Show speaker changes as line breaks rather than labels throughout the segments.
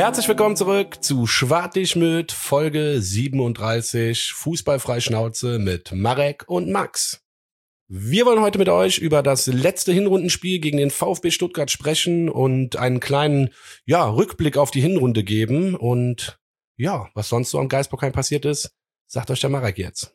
Herzlich willkommen zurück zu Schwartig Folge 37, Fußballfreischnauze mit Marek und Max. Wir wollen heute mit euch über das letzte Hinrundenspiel gegen den VfB Stuttgart sprechen und einen kleinen Rückblick auf die Hinrunde geben. Und ja, was sonst so am Geistbockheim passiert ist, sagt euch der Marek jetzt.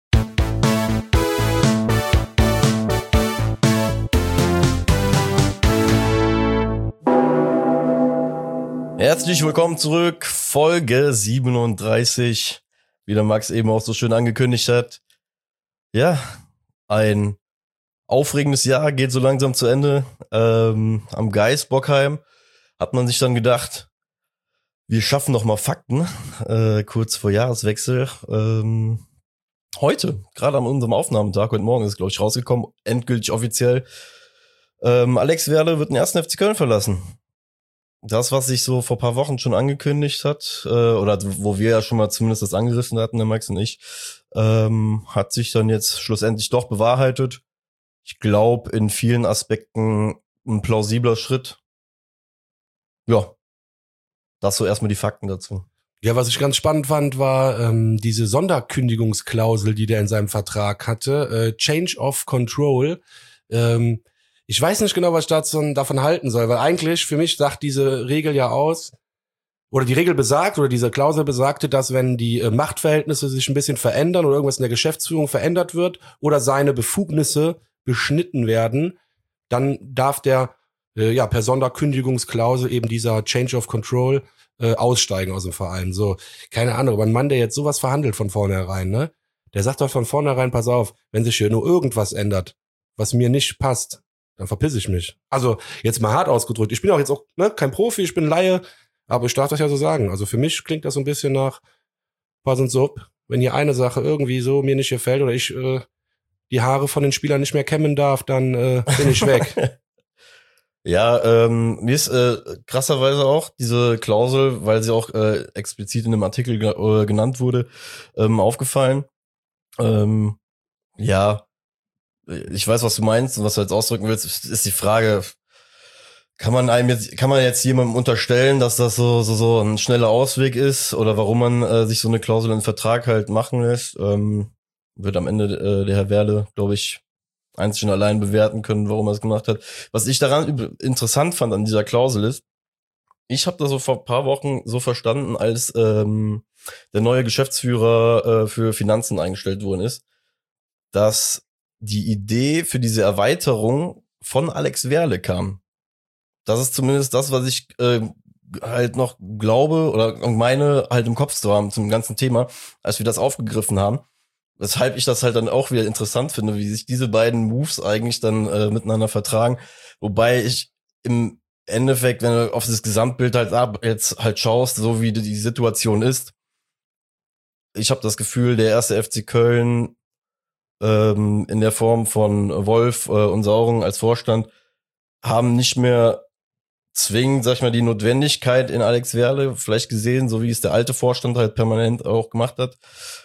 Herzlich willkommen zurück, Folge 37, wie der Max eben auch so schön angekündigt hat. Ja, ein aufregendes Jahr geht so langsam zu Ende. Am Geistbockheim hat man sich dann gedacht, wir schaffen noch mal Fakten, kurz vor Jahreswechsel. Heute, gerade an unserem Aufnahmetag, heute Morgen ist glaube ich rausgekommen, endgültig offiziell, Alex Werle wird den 1. FC Köln verlassen. Das, was sich so vor ein paar Wochen schon angekündigt hat, oder wo wir ja schon mal zumindest das angerissen hatten, der Max und ich, hat sich dann jetzt schlussendlich doch bewahrheitet. Ich glaube, in vielen Aspekten ein plausibler Schritt. Ja, das so erstmal die Fakten dazu.
Ja, was ich ganz spannend fand, war diese Sonderkündigungsklausel, die der in seinem Vertrag hatte, Change of Control. Ich weiß nicht genau, was ich davon halten soll, weil eigentlich für mich sagt diese Regel ja aus, oder die Regel besagt, oder diese Klausel besagte, dass wenn die Machtverhältnisse sich ein bisschen verändern oder irgendwas in der Geschäftsführung verändert wird oder seine Befugnisse beschnitten werden, dann darf der per Sonderkündigungsklausel eben dieser Change of Control aussteigen aus dem Verein. So, keine Ahnung, aber ein Mann, der jetzt sowas verhandelt von vornherein, ne, der sagt doch von vornherein, pass auf, wenn sich hier nur irgendwas ändert, was mir nicht passt, dann verpiss ich mich. Also, jetzt mal hart ausgedrückt. Ich bin auch jetzt auch kein Profi, ich bin Laie, aber ich darf das ja so sagen. Also für mich klingt das so ein bisschen nach, pass und so, wenn hier eine Sache irgendwie so mir nicht gefällt oder ich die Haare von den Spielern nicht mehr kämmen darf, dann bin ich weg.
Ja, mir ist krasserweise auch diese Klausel, weil sie auch explizit in dem Artikel genannt wurde, aufgefallen. Ja, ich weiß, was du meinst und was du jetzt ausdrücken willst, ist die Frage, kann man jetzt jemandem unterstellen, dass das so ein schneller Ausweg ist oder warum man sich so eine Klausel in den Vertrag halt machen lässt, wird am Ende der Herr Werle, glaube ich, einzig und allein bewerten können, warum er es gemacht hat. Was ich daran interessant fand an dieser Klausel ist, ich habe das so vor ein paar Wochen so verstanden, als der neue Geschäftsführer für Finanzen eingestellt worden ist, dass die Idee für diese Erweiterung von Alex Werle kam. Das ist zumindest das, was ich halt noch glaube oder meine halt im Kopf zu haben zum ganzen Thema, als wir das aufgegriffen haben. Weshalb ich das halt dann auch wieder interessant finde, wie sich diese beiden Moves eigentlich dann miteinander vertragen. Wobei ich im Endeffekt, wenn du auf das Gesamtbild jetzt halt schaust, so wie die Situation ist, ich habe das Gefühl, der 1. FC Köln in der Form von Wolf und Sauren als Vorstand haben nicht mehr zwingend, sag ich mal, die Notwendigkeit in Alex Werle vielleicht gesehen, so wie es der alte Vorstand halt permanent auch gemacht hat,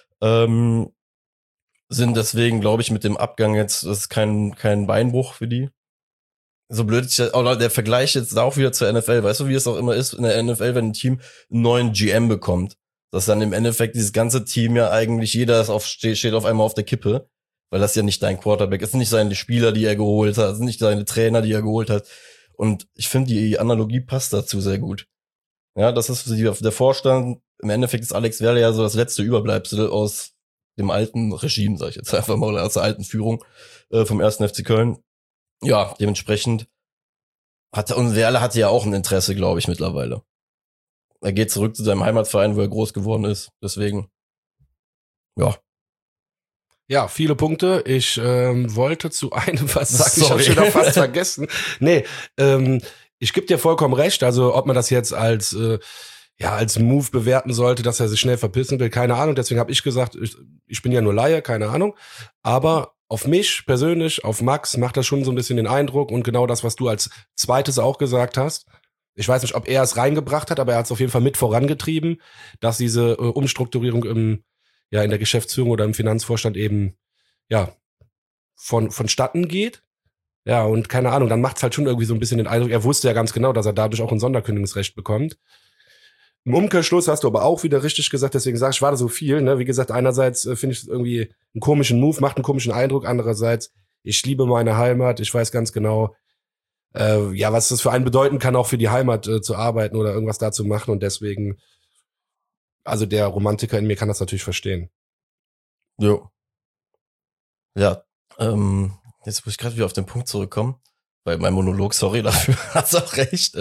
sind deswegen, glaube ich, mit dem Abgang jetzt, das ist kein Beinbruch für die. So blöd, oder der Vergleich jetzt auch wieder zur NFL, weißt du, wie es auch immer ist in der NFL, wenn ein Team einen neuen GM bekommt, dass dann im Endeffekt dieses ganze Team ja eigentlich, jeder steht auf einmal auf der Kippe, weil das ja nicht dein Quarterback ist, nicht seine Spieler, die er geholt hat, sind nicht seine Trainer, die er geholt hat. Und ich finde, die Analogie passt dazu sehr gut. Ja, das ist der Vorstand. Im Endeffekt ist Alex Werle ja so das letzte Überbleibsel aus dem alten Regime, sag ich jetzt einfach mal, oder aus der alten Führung vom 1. FC Köln. Ja, dementsprechend und Werle hatte ja auch ein Interesse, glaube ich, mittlerweile. Er geht zurück zu seinem Heimatverein, wo er groß geworden ist. Deswegen, ja.
Ja, viele Punkte. Ich wollte zu einem was sagen. Ich habe schon wieder fast vergessen. Nee, ich gebe dir vollkommen recht. Also ob man das jetzt als Move bewerten sollte, dass er sich schnell verpissen will, keine Ahnung. Deswegen habe ich gesagt, ich bin ja nur Laie, keine Ahnung. Aber auf mich persönlich, auf Max, macht das schon so ein bisschen den Eindruck. Und genau das, was du als zweites auch gesagt hast. Ich weiß nicht, ob er es reingebracht hat, aber er hat es auf jeden Fall mit vorangetrieben, dass diese Umstrukturierung in der Geschäftsführung oder im Finanzvorstand eben, vonstatten geht. Ja, und keine Ahnung, dann macht's halt schon irgendwie so ein bisschen den Eindruck, er wusste ja ganz genau, dass er dadurch auch ein Sonderkündigungsrecht bekommt. Im Umkehrschluss hast du aber auch wieder richtig gesagt, deswegen sag ich, war da so viel. Ne? Wie gesagt, einerseits finde ich es irgendwie einen komischen Move, macht einen komischen Eindruck. Andererseits, ich liebe meine Heimat. Ich weiß ganz genau, was das für einen bedeuten kann, auch für die Heimat zu arbeiten oder irgendwas da zu machen. Und deswegen, also der Romantiker in mir kann das natürlich verstehen.
Jo. Ja, jetzt muss ich gerade wieder auf den Punkt zurückkommen, weil mein Monolog, sorry dafür, hast auch recht.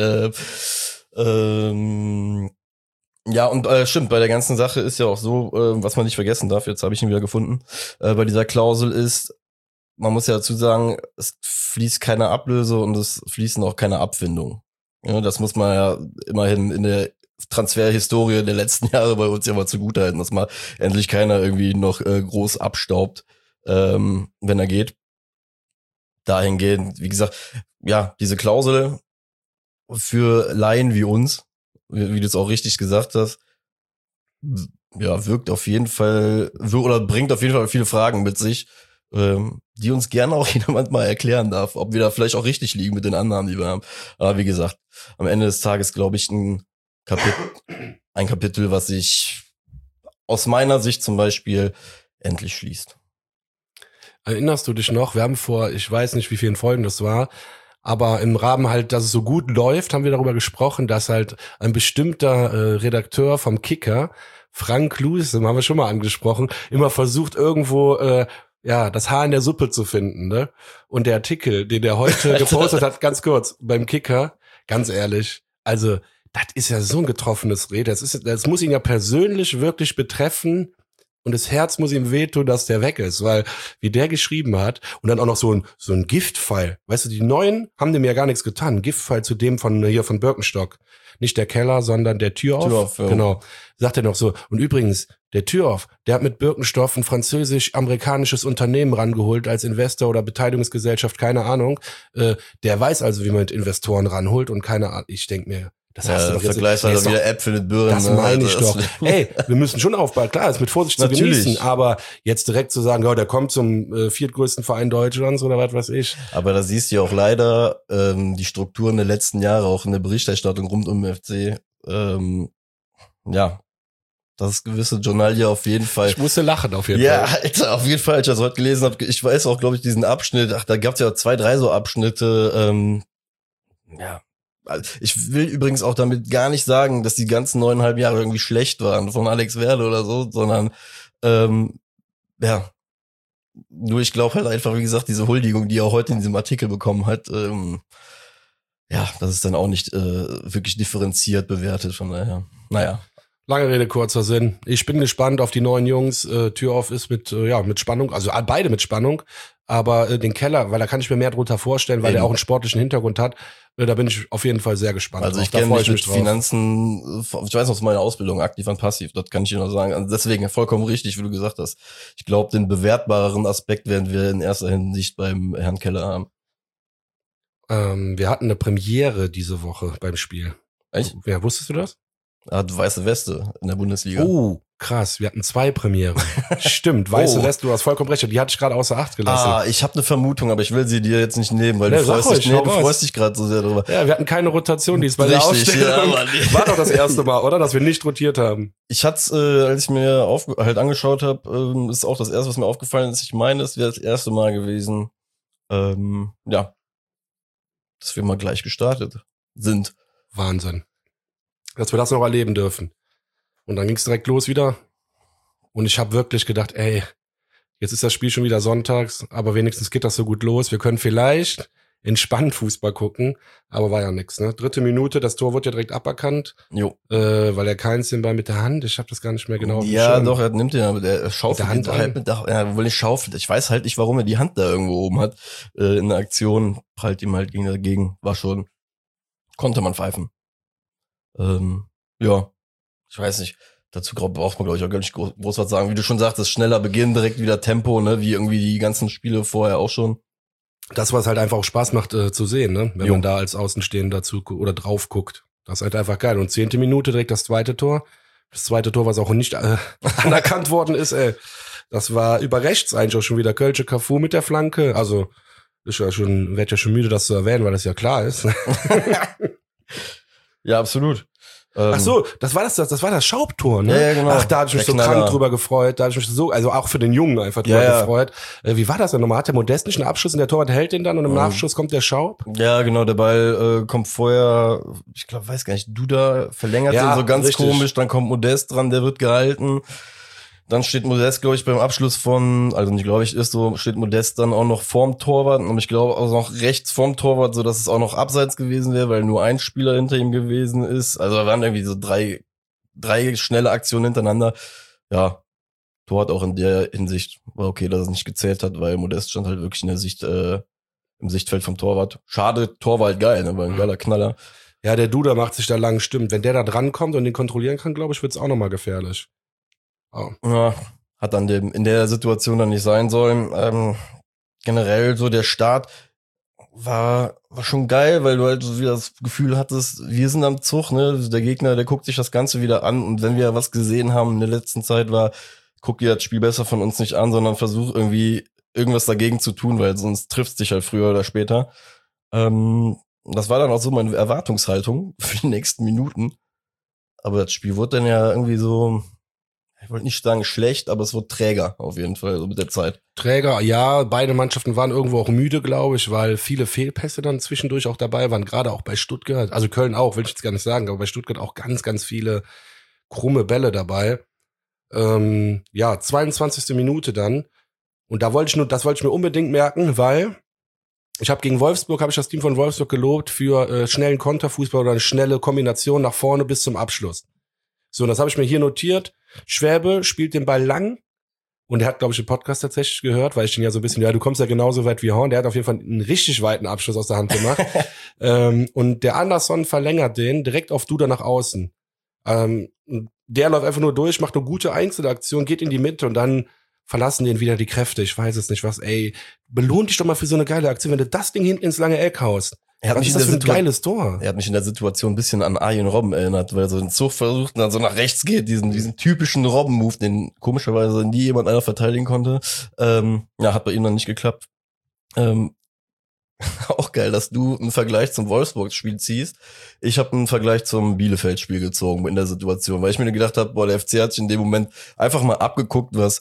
Ja, und stimmt, bei der ganzen Sache ist ja auch so, was man nicht vergessen darf, jetzt habe ich ihn wieder gefunden, bei dieser Klausel ist, man muss ja dazu sagen, es fließt keine Ablöse und es fließen auch keine Abfindungen. Ja, das muss man ja immerhin in der Transferhistorie der letzten Jahre bei uns ja mal zugutehalten, dass mal endlich keiner irgendwie noch groß abstaubt, wenn er geht. Dahingehend, wie gesagt, ja, diese Klausel für Laien wie uns, wie du es auch richtig gesagt hast, ja, wirkt auf jeden Fall, oder bringt auf jeden Fall viele Fragen mit sich, die uns gerne auch jemand mal erklären darf, ob wir da vielleicht auch richtig liegen mit den Annahmen, die wir haben. Aber wie gesagt, am Ende des Tages glaube ich ein Kapitel, was sich aus meiner Sicht zum Beispiel endlich schließt.
Erinnerst du dich noch? Wir haben vor, ich weiß nicht, wie vielen Folgen das war, aber im Rahmen halt, dass es so gut läuft, haben wir darüber gesprochen, dass halt ein bestimmter Redakteur vom Kicker, Frank Lewis, den haben wir schon mal angesprochen, immer versucht irgendwo das Haar in der Suppe zu finden, ne? Und der Artikel, den der heute gepostet hat, ganz kurz, beim Kicker, ganz ehrlich, also das ist ja so ein getroffenes Reh, das muss ihn ja persönlich wirklich betreffen. Und das Herz muss ihm wehtun, dass der weg ist, weil wie der geschrieben hat und dann auch noch so ein Giftpfeil. Weißt du, die Neuen haben dem ja gar nichts getan. Ein Giftpfeil zu dem von Birkenstock. Nicht der Keller, sondern der Türhoff. Ja. Genau. Sagt er noch so. Und übrigens, der Türhoff, der hat mit Birkenstock ein französisch-amerikanisches Unternehmen rangeholt als Investor oder Beteiligungsgesellschaft, keine Ahnung. Der weiß also, wie man mit Investoren ranholt und keine Ahnung. Ich denke mir, das hast du doch jetzt.
Vergleichst halt wieder Äpfel mit Birnen.
Das meine ich doch. Ey, wir müssen schon aufbauen. Klar, ist mit Vorsicht zu genießen, aber jetzt direkt zu sagen, ja, der kommt zum viertgrößten Verein Deutschlands oder was weiß ich.
Aber da siehst du ja auch leider die Strukturen der letzten Jahre, auch in der Berichterstattung rund um den FC. Ja, das gewisse Journalie auf jeden Fall.
Ich musste lachen auf jeden Fall.
Ja, Alter, auf jeden Fall, als ich das heute gelesen habe. Ich weiß auch, glaube ich, diesen Abschnitt. Da gab es ja 2, 3 so Abschnitte. Ja. Ich will übrigens auch damit gar nicht sagen, dass die ganzen 9,5 Jahre irgendwie schlecht waren von Alex Werle oder so, sondern nur ich glaube halt einfach, wie gesagt, diese Huldigung, die er heute in diesem Artikel bekommen hat, das ist dann auch nicht wirklich differenziert bewertet, von daher, naja.
Lange Rede, kurzer Sinn. Ich bin gespannt auf die neuen Jungs. Türhoff ist mit Spannung, also beide mit Spannung, aber den Keller, weil da kann ich mir mehr drunter vorstellen, weil der auch einen sportlichen Hintergrund hat. Da bin ich auf jeden Fall sehr gespannt.
Also ich kenne mich mit Finanzen, ich weiß noch aus meiner Ausbildung, aktiv und passiv, das kann ich dir noch sagen. Also deswegen vollkommen richtig, wie du gesagt hast. Ich glaube, den bewertbareren Aspekt werden wir in erster Hinsicht beim Herrn Keller haben.
Wir hatten eine Premiere diese Woche beim Spiel.
Echt?
Ja, wusstest du das?
Er hat weiße Weste in der Bundesliga.
Oh, krass. Wir hatten 2 Premiere. Stimmt, weiße Weste, du hast vollkommen recht. Die hatte ich gerade außer Acht gelassen.
Ich habe eine Vermutung, aber ich will sie dir jetzt nicht nehmen, weil du freust dich gerade so sehr drüber.
Ja, wir hatten keine Rotation diesmal.
Richtig, ja,
war doch das erste Mal, oder? Dass wir nicht rotiert haben.
Ich hatte, als ich mir angeschaut habe, ist auch das erste, was mir aufgefallen ist. Ich meine, es wäre das erste Mal gewesen, dass wir mal gleich gestartet sind.
Wahnsinn. Dass wir das noch erleben dürfen. Und dann ging es direkt los wieder. Und ich habe wirklich gedacht, ey, jetzt ist das Spiel schon wieder sonntags, aber wenigstens geht das so gut los. Wir können vielleicht entspannt Fußball gucken, aber war ja nix, ne? 3. Minute, das Tor wurde ja direkt aberkannt.
Jo.
Weil er keins den Ball mit der Hand, ich habe das gar nicht mehr genau.
Ja, doch, er nimmt den, aber der schaufelt mit der Hand halt wohl nicht schaufelt. Ich weiß halt nicht, warum er die Hand da irgendwo oben hat. In der Aktion prallt ihm halt dagegen. Konnte man pfeifen. Ich weiß nicht. Dazu braucht man, glaube ich, auch gar nicht groß was sagen. Wie du schon sagtest, schneller Beginn, direkt wieder Tempo, ne, wie irgendwie die ganzen Spiele vorher auch schon.
Das, was halt einfach auch Spaß macht zu sehen, ne, wenn man da als Außenstehender dazu oder drauf guckt. Das ist halt einfach geil. Und 10. Minute direkt das zweite Tor. Das zweite Tor, was auch nicht anerkannt worden ist, ey. Das war über rechts eigentlich auch schon wieder Kölsche Cafu mit der Flanke. Also, werd ja schon müde, das zu erwähnen, weil das ja klar ist.
Ja, absolut.
Ach so, das war das Schaubtor, ne?
Ja, genau.
Ach, da habe ich mich so krank drüber gefreut. Da habe ich mich so, also auch für den Jungen einfach drüber gefreut. Wie war das denn nochmal? Hat der Modest nicht einen Abschluss und der Torwart hält den dann und im Nachschuss kommt der Schaub?
Ja, genau, der Ball kommt vorher, ich glaube, weiß gar nicht, Duda verlängert den so ganz komisch, dann kommt Modest dran, der wird gehalten. Dann steht Modest, glaube ich, beim Abschluss also nicht glaube ich, steht Modest dann auch noch vorm Torwart und ich glaube auch noch rechts vorm Torwart, so dass es auch noch abseits gewesen wäre, weil nur ein Spieler hinter ihm gewesen ist. Also da waren irgendwie so drei schnelle Aktionen hintereinander. Ja, Torwart auch in der Hinsicht war okay, dass es nicht gezählt hat, weil Modest stand halt wirklich in der Sicht, im Sichtfeld vom Torwart. Schade, Tor war halt geil, ne, war ein geiler Knaller.
Ja, der Duda macht sich da lang, stimmt. Wenn der da drankommt und den kontrollieren kann, glaube ich, wird's auch nochmal gefährlich.
Oh. Ja, hat dann in der Situation dann nicht sein sollen. Generell so der Start war schon geil, weil du halt so wieder das Gefühl hattest, wir sind am Zug, ne? Der Gegner, der guckt sich das Ganze wieder an und wenn wir was gesehen haben in der letzten Zeit guck dir das Spiel besser von uns nicht an, sondern versuch irgendwie irgendwas dagegen zu tun, weil sonst trifft's dich halt früher oder später. Das war dann auch so meine Erwartungshaltung für die nächsten Minuten. Aber das Spiel wurde dann ja irgendwie so, ich wollte nicht sagen schlecht, aber es wurde träger auf jeden Fall, so mit der Zeit.
Träger, ja, beide Mannschaften waren irgendwo auch müde, glaube ich, weil viele Fehlpässe dann zwischendurch auch dabei waren, gerade auch bei Stuttgart, also Köln auch, will ich jetzt gar nicht sagen, aber bei Stuttgart auch ganz, ganz viele krumme Bälle dabei. 22. Minute dann. Und das wollte ich mir unbedingt merken, weil ich habe das Team von Wolfsburg gelobt für schnellen Konterfußball oder eine schnelle Kombination nach vorne bis zum Abschluss. So, und das habe ich mir hier notiert. Schwäbe spielt den Ball lang und er hat, glaube ich, den Podcast tatsächlich gehört, weil ich ihn ja so ein bisschen, du kommst ja genauso weit wie Horn, der hat auf jeden Fall einen richtig weiten Abschluss aus der Hand gemacht. Und der Anderson verlängert den direkt auf Duda nach außen. Der läuft einfach nur durch, macht eine gute Einzelaktion, geht in die Mitte und dann verlassen den wieder die Kräfte. Ich weiß es nicht was, belohn dich doch mal für so eine geile Aktion, wenn du das Ding hinten ins lange Eck haust. Was ist das für ein geiles Tor?
Er hat mich in der Situation ein bisschen an Arjen Robben erinnert, weil er so den Zug versucht und dann so nach rechts geht, diesen typischen Robben-Move, den komischerweise nie jemand einer verteidigen konnte. Hat bei ihm dann nicht geklappt. Auch geil, dass du einen Vergleich zum Wolfsburg-Spiel ziehst. Ich habe einen Vergleich zum Bielefeld-Spiel gezogen in der Situation, weil ich mir gedacht habe, der FC hat sich in dem Moment einfach mal abgeguckt, was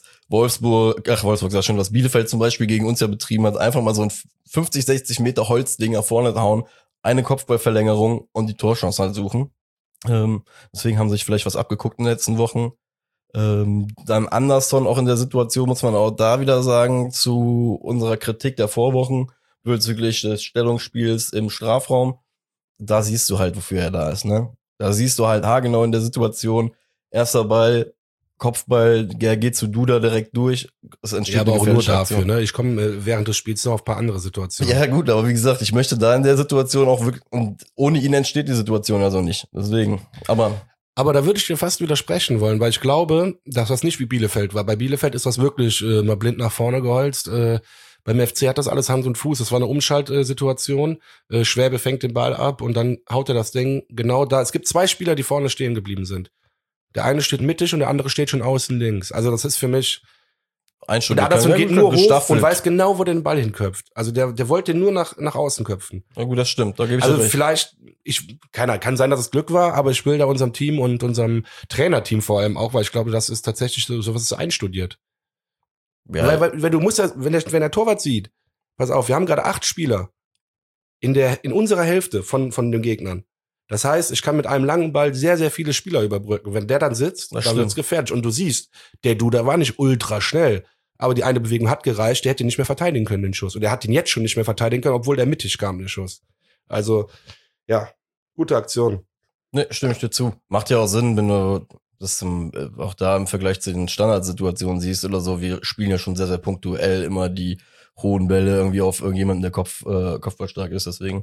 was Bielefeld zum Beispiel gegen uns ja betrieben hat. Einfach mal so ein 50, 60 Meter Holzding nach vorne hauen, eine Kopfballverlängerung und die Torchance halt suchen. Deswegen haben sie sich vielleicht was abgeguckt in den letzten Wochen. Dann Anderson auch in der Situation, muss man auch da wieder sagen, zu unserer Kritik der Vorwochen bezüglich des Stellungsspiels im Strafraum, da siehst du halt, wofür er da ist, ne? Da siehst du halt haargenau in der Situation, erster Ball, Kopfball, der geht zu Duda direkt durch. Es entsteht
aber auch nur dafür, ne? Ich komme während des Spiels noch auf ein paar andere Situationen.
Ja gut, aber wie gesagt, ich möchte da in der Situation auch wirklich, und ohne ihn entsteht die Situation also nicht. Deswegen,
aber da würde ich dir fast widersprechen wollen, weil ich glaube, dass das nicht wie Bielefeld war. Bei Bielefeld ist das wirklich mal blind nach vorne geholzt. Beim FC hat das alles Hand und Fuß. Das war eine Umschaltsituation. Schwäbe fängt den Ball ab und dann haut er das Ding genau da. Es gibt zwei Spieler, die vorne stehen geblieben sind. Der eine steht mittig und der andere steht schon außen links. Also das ist für mich... Und der Anderson geht nur hoch und weiß genau, wo der den Ball hinköpft. Also der wollte nur nach außen köpfen.
Na gut, das stimmt. Da gebe ich
also
recht.
Vielleicht, kann sein, dass es Glück war, aber ich will da unserem Team und unserem Trainerteam vor allem auch, weil ich glaube, das ist tatsächlich sowas ist einstudiert. Ja. Weil du musst ja, wenn der Torwart sieht, pass auf, wir haben gerade 8 Spieler in unserer Hälfte von den Gegnern. Das heißt, ich kann mit einem langen Ball sehr, sehr viele Spieler überbrücken. Wenn der dann sitzt, dann wird's gefährlich. Und du siehst, der Duda war nicht ultra schnell, aber die eine Bewegung hat gereicht, der hätte ihn nicht mehr verteidigen können, den Schuss. Und er hat ihn jetzt schon nicht mehr verteidigen können, obwohl der mittig kam, der Schuss. Also, ja, gute Aktion.
Ne, stimme ich dir zu. Macht ja auch Sinn, wenn du das auch da im Vergleich zu den Standardsituationen siehst oder so. Wir spielen ja schon sehr, sehr punktuell immer die hohen Bälle irgendwie auf irgendjemanden, der kopfballstark ist. Deswegen,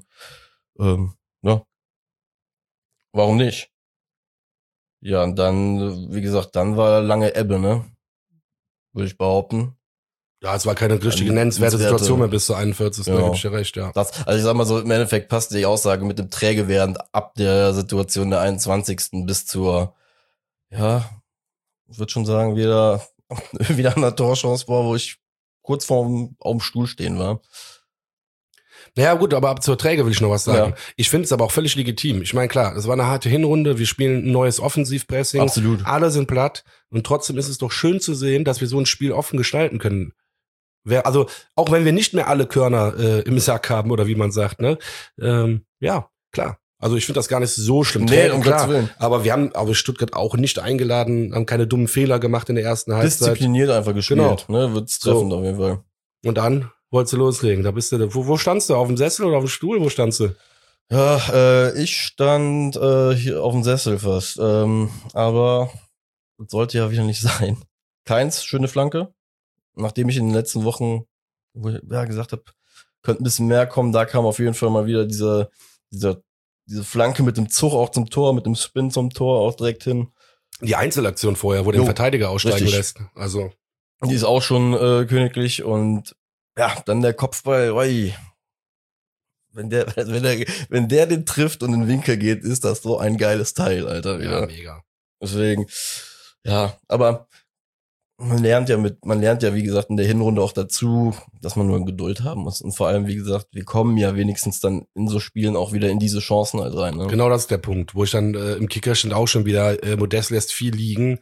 ja. Warum nicht? Ja, und dann, wie gesagt, dann war lange Ebbe, ne? Würde ich behaupten.
Ja, es war keine richtige nennenswerte Situation mehr bis zur 41.
Genau.
Da gebe ich dir recht, ja.
Also ich sag mal so, im Endeffekt passt die Aussage mit dem Träge während ab der Situation der 21. bis zur, ja, ich würde schon sagen, wieder an der Torchance war, wo ich kurz auf dem Stuhl stehen war.
Naja gut, aber zur Träge will ich noch was sagen.
Ja.
Ich finde es aber auch völlig legitim. Ich meine, klar, es war eine harte Hinrunde, wir spielen ein neues Offensivpressing.
Absolut.
Alle sind platt und trotzdem ist es doch schön zu sehen, dass wir so ein Spiel offen gestalten können. Also, auch wenn wir nicht mehr alle Körner im Sack haben oder wie man sagt, ne? Ja, klar. Also ich finde das gar nicht so schlimm.
Nee, um Gottes Willen.
Aber wir haben Stuttgart auch nicht eingeladen, haben keine dummen Fehler gemacht in der ersten Halbzeit.
Diszipliniert einfach gespielt, ne? Wird's treffend auf jeden Fall.
Und dann wolltest du loslegen. Da bist du, wo standst du? Auf dem Sessel oder auf dem Stuhl? Wo standst du?
Ja, ich stand hier auf dem Sessel fast. Aber das sollte ja wieder nicht sein. Keins, schöne Flanke. Nachdem ich in den letzten Wochen gesagt habe, könnte ein bisschen mehr kommen, da kam auf jeden Fall mal wieder diese Flanke mit dem Zug auch zum Tor, mit dem Spin zum Tor auch direkt hin.
Die Einzelaktion vorher, wo den Verteidiger aussteigen lässt. Also
die ist auch schon königlich und ja, dann der Kopfball, oi. Wenn der den trifft und in den Winkel geht, ist das so ein geiles Teil, Alter. Wieder.
Ja, mega.
Deswegen, ja, aber man lernt ja, wie gesagt, in der Hinrunde auch dazu, dass man nur Geduld haben muss. Und vor allem, wie gesagt, wir kommen ja wenigstens dann in so Spielen auch wieder in diese Chancen halt rein. Ne?
Genau, das ist der Punkt, wo ich dann im Kicker stand auch schon wieder, Modest lässt viel liegen,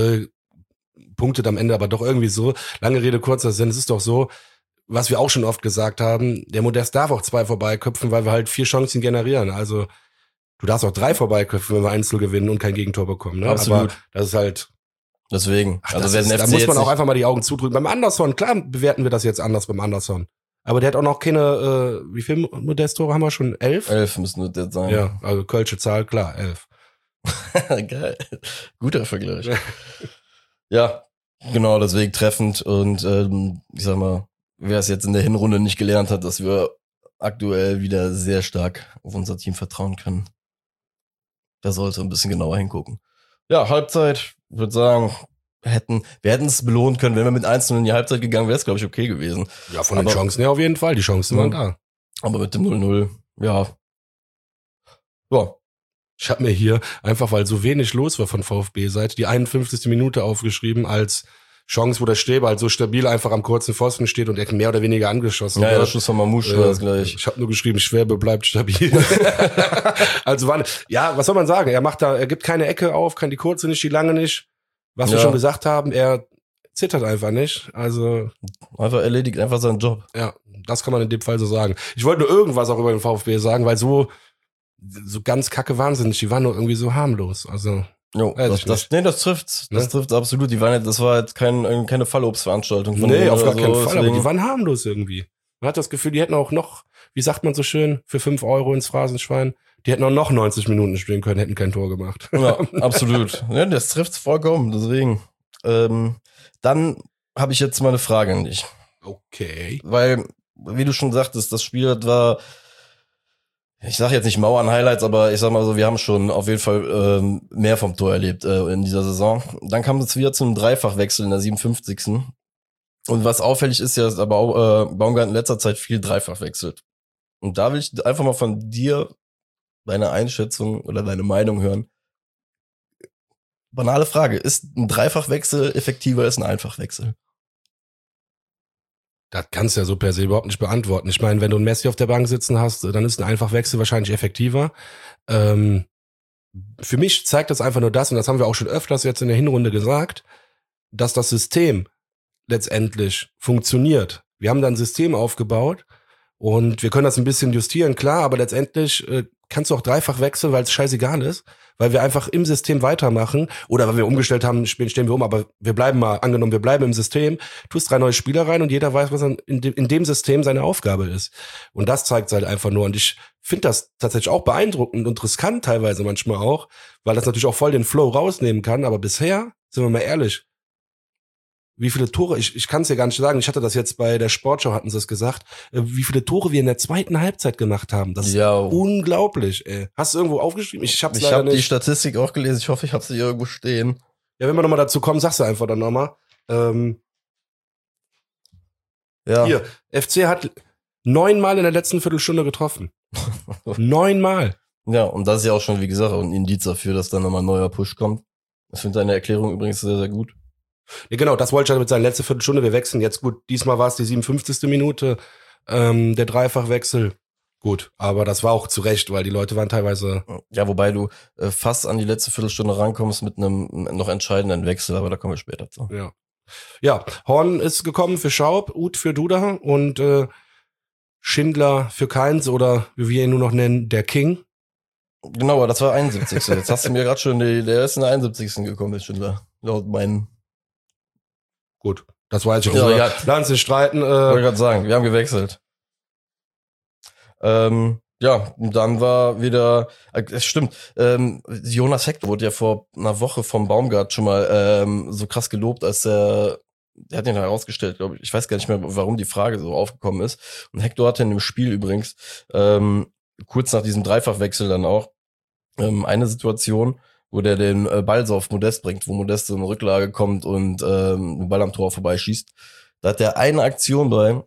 punktet am Ende aber doch irgendwie so. Lange Rede, kurzer Sinn, es ist doch so, was wir auch schon oft gesagt haben, der Modest darf auch 2 vorbeiköpfen, weil wir halt 4 Chancen generieren. Also du darfst auch 3 vorbeiköpfen, wenn wir Einzel gewinnen und kein Gegentor bekommen. Ne?
Absolut.
Aber das ist halt...
Deswegen.
Da muss man auch einfach mal die Augen zudrücken. Beim Anderson, klar bewerten wir das jetzt anders beim Anderson. Aber der hat auch noch keine, wie viele Modest-Tore haben wir schon? 11?
11 müssen das jetzt sein.
Ja, also Kölsche Zahl, klar, 11.
Geil. Guter Vergleich. Ja, genau, deswegen treffend. Und ich sag mal, wer es jetzt in der Hinrunde nicht gelernt hat, dass wir aktuell wieder sehr stark auf unser Team vertrauen können. Der sollte ein bisschen genauer hingucken. Ja, Halbzeit, ich würde sagen, wir hätten es belohnen können, wenn wir mit 1-0 in die Halbzeit gegangen, wäre es, glaube ich, okay gewesen.
Ja, von den Chancen her auf jeden Fall, die Chancen waren da.
Aber mit dem 0-0, ja. Ja.
Ich habe mir hier, einfach weil so wenig los war von VfB-Seite, die 51. Minute aufgeschrieben als Chance, wo der Stäbe halt so stabil einfach am kurzen Pfosten steht und er mehr oder weniger angeschossen wird.
Ja, der Schuss von Mamouche war das gleich.
Ich habe nur geschrieben, Schwäbe bleibt stabil. Also was soll man sagen? Er gibt keine Ecke auf, kann die kurze nicht, die lange nicht. Was wir schon gesagt haben, er zittert einfach nicht. Also
einfach erledigt einfach seinen Job.
Ja, das kann man in dem Fall so sagen. Ich wollte nur irgendwas auch über den VfB sagen, weil so ganz kacke wahnsinnig, die waren nur irgendwie so harmlos. Also
Jo, das trifft. Das trifft absolut. Das war jetzt keine Fallobstveranstaltung von
Nee, auf gar keinen
so,
Fall, aber die waren harmlos irgendwie. Man hat das Gefühl, die hätten auch noch, wie sagt man so schön, für 5 Euro ins Phrasenschwein, die hätten auch noch 90 Minuten spielen können, hätten kein Tor gemacht.
Ja, absolut. Ja, das trifft's vollkommen, deswegen. Dann habe ich jetzt mal eine Frage an dich.
Okay.
Weil, wie du schon sagtest, das Spiel war, ich sage jetzt nicht Mauern-Highlights, aber ich sag mal so, wir haben schon auf jeden Fall mehr vom Tor erlebt in dieser Saison. Dann kam es wieder zu einem Dreifachwechsel in der 57. Und was auffällig ist ja, dass aber auch Baumgart in letzter Zeit viel Dreifach wechselt. Und da will ich einfach mal von dir deine Einschätzung oder deine Meinung hören. Banale Frage, ist ein Dreifachwechsel effektiver als ein Einfachwechsel?
Das kannst du ja so per se überhaupt nicht beantworten. Ich meine, wenn du einen Messi auf der Bank sitzen hast, dann ist ein Einfachwechsel wahrscheinlich effektiver. Für mich zeigt das einfach nur das, und das haben wir auch schon öfters jetzt in der Hinrunde gesagt, dass das System letztendlich funktioniert. Wir haben da ein System aufgebaut und wir können das ein bisschen justieren, klar, aber letztendlich kannst du auch dreifach wechseln, weil es scheißegal ist, weil wir einfach im System weitermachen oder weil wir umgestellt haben, stellen wir um, aber wir bleiben mal, angenommen, wir bleiben im System, tust 3 neue Spieler rein und jeder weiß, was in dem System seine Aufgabe ist. Und das zeigt halt einfach nur. Und ich finde das tatsächlich auch beeindruckend und riskant teilweise manchmal auch, weil das natürlich auch voll den Flow rausnehmen kann, aber bisher, sind wir mal ehrlich, wie viele Tore, ich kann es ja gar nicht sagen, ich hatte das jetzt bei der Sportschau, hatten sie es gesagt, wie viele Tore wir in der zweiten Halbzeit gemacht haben. Das ist unglaublich, ey. Hast du irgendwo aufgeschrieben? Ich hab's leider nicht.
Die Statistik auch gelesen, ich hoffe, ich habe sie irgendwo stehen.
Ja, wenn wir nochmal dazu kommen, sagst du einfach dann nochmal.
Ja.
Hier, FC hat 9-mal in der letzten Viertelstunde getroffen. 9-mal.
Ja, und das ist ja auch schon, wie gesagt, ein Indiz dafür, dass dann nochmal ein neuer Push kommt. Ich finde deine Erklärung übrigens sehr, sehr gut.
Ja, genau, das wollte ich mit seiner letzten Viertelstunde. Wir wechseln jetzt gut. Diesmal war es die 57. Minute. Der Dreifachwechsel, gut, aber das war auch zu Recht, weil die Leute waren teilweise...
Ja, wobei du fast an die letzte Viertelstunde rankommst mit einem noch entscheidenden Wechsel, aber da kommen wir später zu.
Ja, Horn ist gekommen für Schaub, Uth für Duda und Schindler für Keins oder wie wir ihn nur noch nennen, der King.
Genau, aber das war 71. Jetzt hast du mir gerade schon, der ist in der 71. gekommen, der Schindler. Laut meinen.
Gut, das weiß ich.
Ja,
Lass uns nicht streiten.
Wollte gerade sagen, wir haben gewechselt. Ja, und dann war wieder, es stimmt, Jonas Hector wurde ja vor einer Woche vom Baumgart schon mal so krass gelobt, als der hat ihn herausgestellt, glaube ich. Ich weiß gar nicht mehr, warum die Frage so aufgekommen ist. Und Hector hatte in dem Spiel übrigens, kurz nach diesem Dreifachwechsel dann auch, eine Situation, wo der den Ball so auf Modest bringt, wo Modest so in eine Rücklage kommt und den Ball am Tor vorbeischießt. Da hat der eine Aktion bei,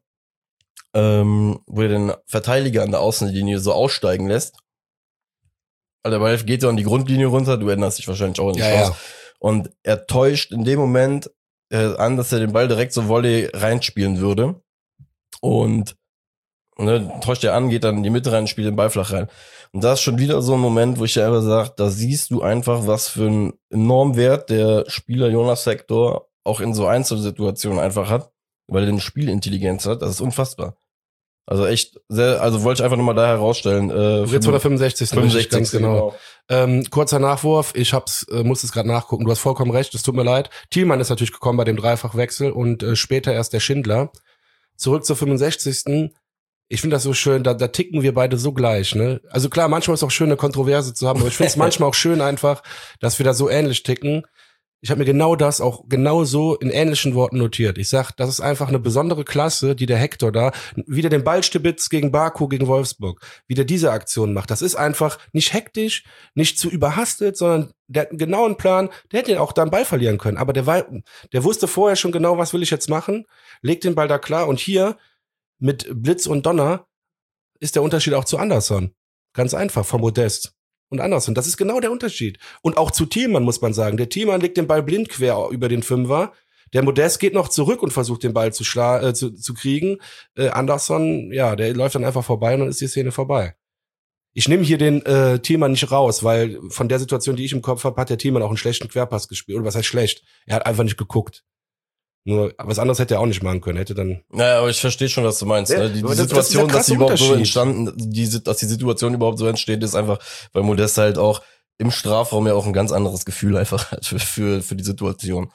wo er den Verteidiger an der Außenlinie so aussteigen lässt. Also der Ball geht so an die Grundlinie runter, du erinnerst dich wahrscheinlich auch an die Chance. Ja. Und er täuscht in dem Moment an, dass er den Ball direkt so Volley reinspielen würde. Und täuscht er an, geht dann in die Mitte rein, spielt den Ball flach rein. Und das ist schon wieder so ein Moment, wo ich ja einfach sage, da siehst du einfach, was für einen enormen Wert der Spieler Jonas Hector auch in so Einzelsituationen einfach hat, weil er eine Spielintelligenz hat. Das ist unfassbar. Also echt sehr, also wollte ich einfach nochmal da herausstellen.
Jetzt war der 65.
65.
Ganz genau. Kurzer Nachwurf, ich musste es gerade nachgucken, du hast vollkommen recht, es tut mir leid. Thielmann ist natürlich gekommen bei dem Dreifachwechsel und später erst der Schindler. Zurück zur 65. Ich finde das so schön, da ticken wir beide so gleich, ne? Also klar, manchmal ist es auch schön, eine Kontroverse zu haben, aber ich finde es manchmal auch schön einfach, dass wir da so ähnlich ticken. Ich habe mir genau das auch genau so in ähnlichen Worten notiert. Ich sag, das ist einfach eine besondere Klasse, die der Hector da, wieder den Ballstibitz gegen Baku, gegen Wolfsburg, wie der diese Aktion macht. Das ist einfach nicht hektisch, nicht zu überhastet, sondern der hat einen genauen Plan. Der hätte auch da einen Ball verlieren können, aber der wusste vorher schon genau, was will ich jetzt machen, legt den Ball da klar und hier mit Blitz und Donner ist der Unterschied auch zu Anderson. Ganz einfach, vom Modest. Und Anderson, das ist genau der Unterschied. Und auch zu Thielmann muss man sagen. Der Thielmann legt den Ball blind quer über den Fünfer. Der Modest geht noch zurück und versucht den Ball zu kriegen. Anderson, ja, der läuft dann einfach vorbei und dann ist die Szene vorbei. Ich nehme hier den Thielmann nicht raus, weil von der Situation, die ich im Kopf habe, hat der Thielmann auch einen schlechten Querpass gespielt. Oder was heißt schlecht? Er hat einfach nicht geguckt. Nur was anderes hätte er auch nicht machen können. Hätte dann.
Naja, aber ich verstehe schon, was du meinst. Ja, ne? Die Situation, dass die überhaupt so entstanden, dass die Situation überhaupt so entsteht, ist einfach, weil Modest halt auch im Strafraum ja auch ein ganz anderes Gefühl einfach hat für die Situation.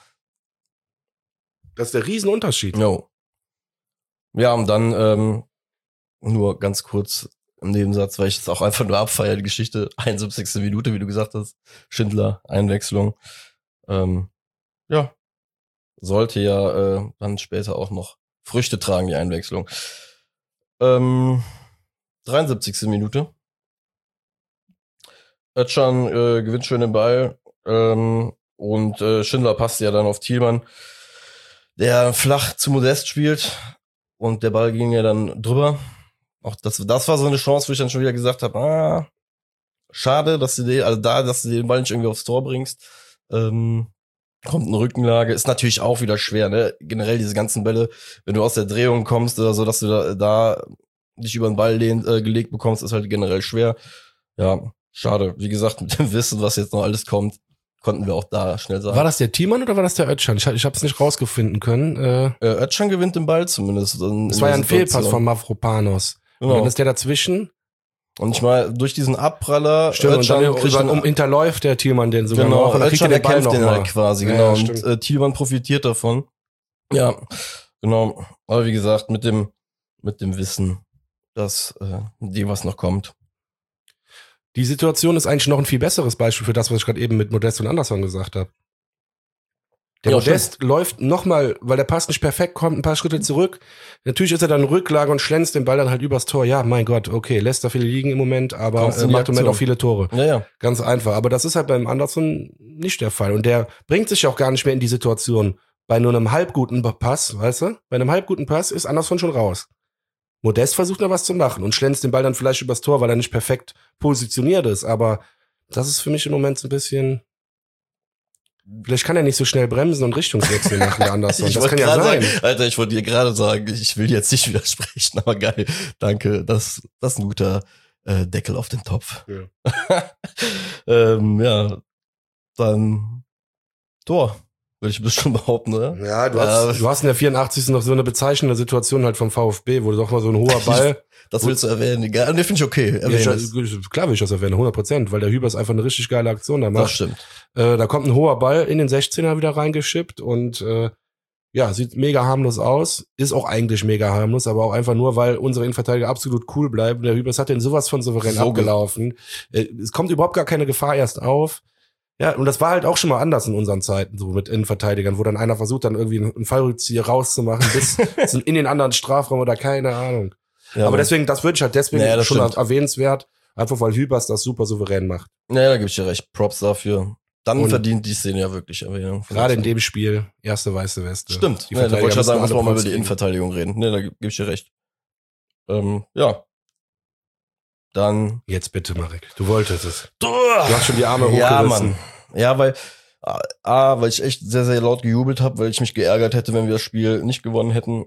Das ist der Riesenunterschied.
No. Ja, und dann nur ganz kurz im Nebensatz, weil ich es auch einfach nur abfeiere, die Geschichte, 71. Minute, wie du gesagt hast, Schindler, Einwechslung. Ja. Sollte ja dann später auch noch Früchte tragen, die Einwechslung. 73. Minute. Özcan gewinnt schön den Ball und Schindler passt ja dann auf Thielmann, der flach zu Modest spielt und der Ball ging ja dann drüber. Auch das war so eine Chance, wo ich dann schon wieder gesagt habe, schade, dass du den Ball nicht irgendwie aufs Tor bringst. Kommt eine Rückenlage, ist natürlich auch wieder schwer, ne? Generell diese ganzen Bälle, wenn du aus der Drehung kommst oder so, dass du da dich über den Ball gelegt bekommst, ist halt generell schwer. Ja, schade. Wie gesagt, mit dem Wissen, was jetzt noch alles kommt, konnten wir auch da schnell sagen.
War das der Thielmann oder war das der Özcan? Ich hab's nicht rausgefunden können.
Özcan gewinnt den Ball zumindest.
Das war ja ein Fehlpass von Mavropanos. Genau. Und dann ist der dazwischen.
Und ich mal durch diesen Abpraller,
stimmt, und dann hinterläuft der Thielmann den sogar
genau,
noch.
Und dann kriegt der kämpft den halt quasi, genau. Ja, und Thielmann profitiert davon. Ja, genau. Aber wie gesagt, mit dem Wissen, dass dem was noch kommt.
Die Situation ist eigentlich noch ein viel besseres Beispiel für das, was ich gerade eben mit Modest und Anderson gesagt habe. Der Modest läuft nochmal, weil der Pass nicht perfekt kommt, ein paar Schritte zurück. Natürlich ist er dann in Rücklage und schlänzt den Ball dann halt übers Tor. Ja, mein Gott, okay, lässt da viele liegen im Moment, aber macht im Moment auch viele Tore.
Ja.
Ganz einfach. Aber das ist halt beim Anderson nicht der Fall. Und der bringt sich auch gar nicht mehr in die Situation. Bei nur einem halbguten Pass, weißt du? Bei einem halbguten Pass ist Anderson schon raus. Modest versucht noch was zu machen und schlänzt den Ball dann vielleicht übers Tor, weil er nicht perfekt positioniert ist. Aber das ist für mich im Moment so ein bisschen Vielleicht kann er nicht so schnell bremsen und Richtungswechsel machen, der Anderson. Das kann ja sein.
Alter, ich wollte dir gerade sagen, ich will jetzt nicht widersprechen, aber geil. Danke, das ist ein guter Deckel auf den Topf.
Ja.
Ja, dann Tor, würde ich bestimmt behaupten, oder?
Ja, du hast in der 84. noch so eine bezeichnende Situation halt vom VfB, wo doch mal so ein hoher Ball.
Das willst du erwähnen, egal. Ne, finde ich okay.
Klar will ich das erwähnen, 100%, weil der Hübers einfach eine richtig geile Aktion da macht.
Das stimmt.
Da kommt ein hoher Ball in den 16er wieder reingeschippt und ja, sieht mega harmlos aus. Ist auch eigentlich mega harmlos, aber auch einfach nur, weil unsere Innenverteidiger absolut cool bleiben. Der Hübers hat den sowas von souverän abgelaufen. Es kommt überhaupt gar keine Gefahr erst auf. Ja, und das war halt auch schon mal anders in unseren Zeiten, so mit Innenverteidigern, wo dann einer versucht, dann irgendwie einen Fallrückzieher rauszumachen, bis in den anderen Strafraum oder keine Ahnung. Ja, aber deswegen, das würde ich halt deswegen schon erwähnenswert, einfach weil Hübers das super souverän macht.
Naja, da gebe ich dir recht. Props dafür. Dann verdient die Szene ja wirklich Erwähnung.
Gerade in dem Spiel, erste weiße Weste.
Stimmt. Da wollte ich ja sagen, muss man mal über die Innenverteidigung reden. Ne, da gebe ich dir recht. Ja. Dann.
Jetzt bitte, Marek. Du wolltest es. Du hast schon die Arme hochgerissen.
Ja, Mann. Ja, weil ich echt sehr, sehr laut gejubelt habe, weil ich mich geärgert hätte, wenn wir das Spiel nicht gewonnen hätten.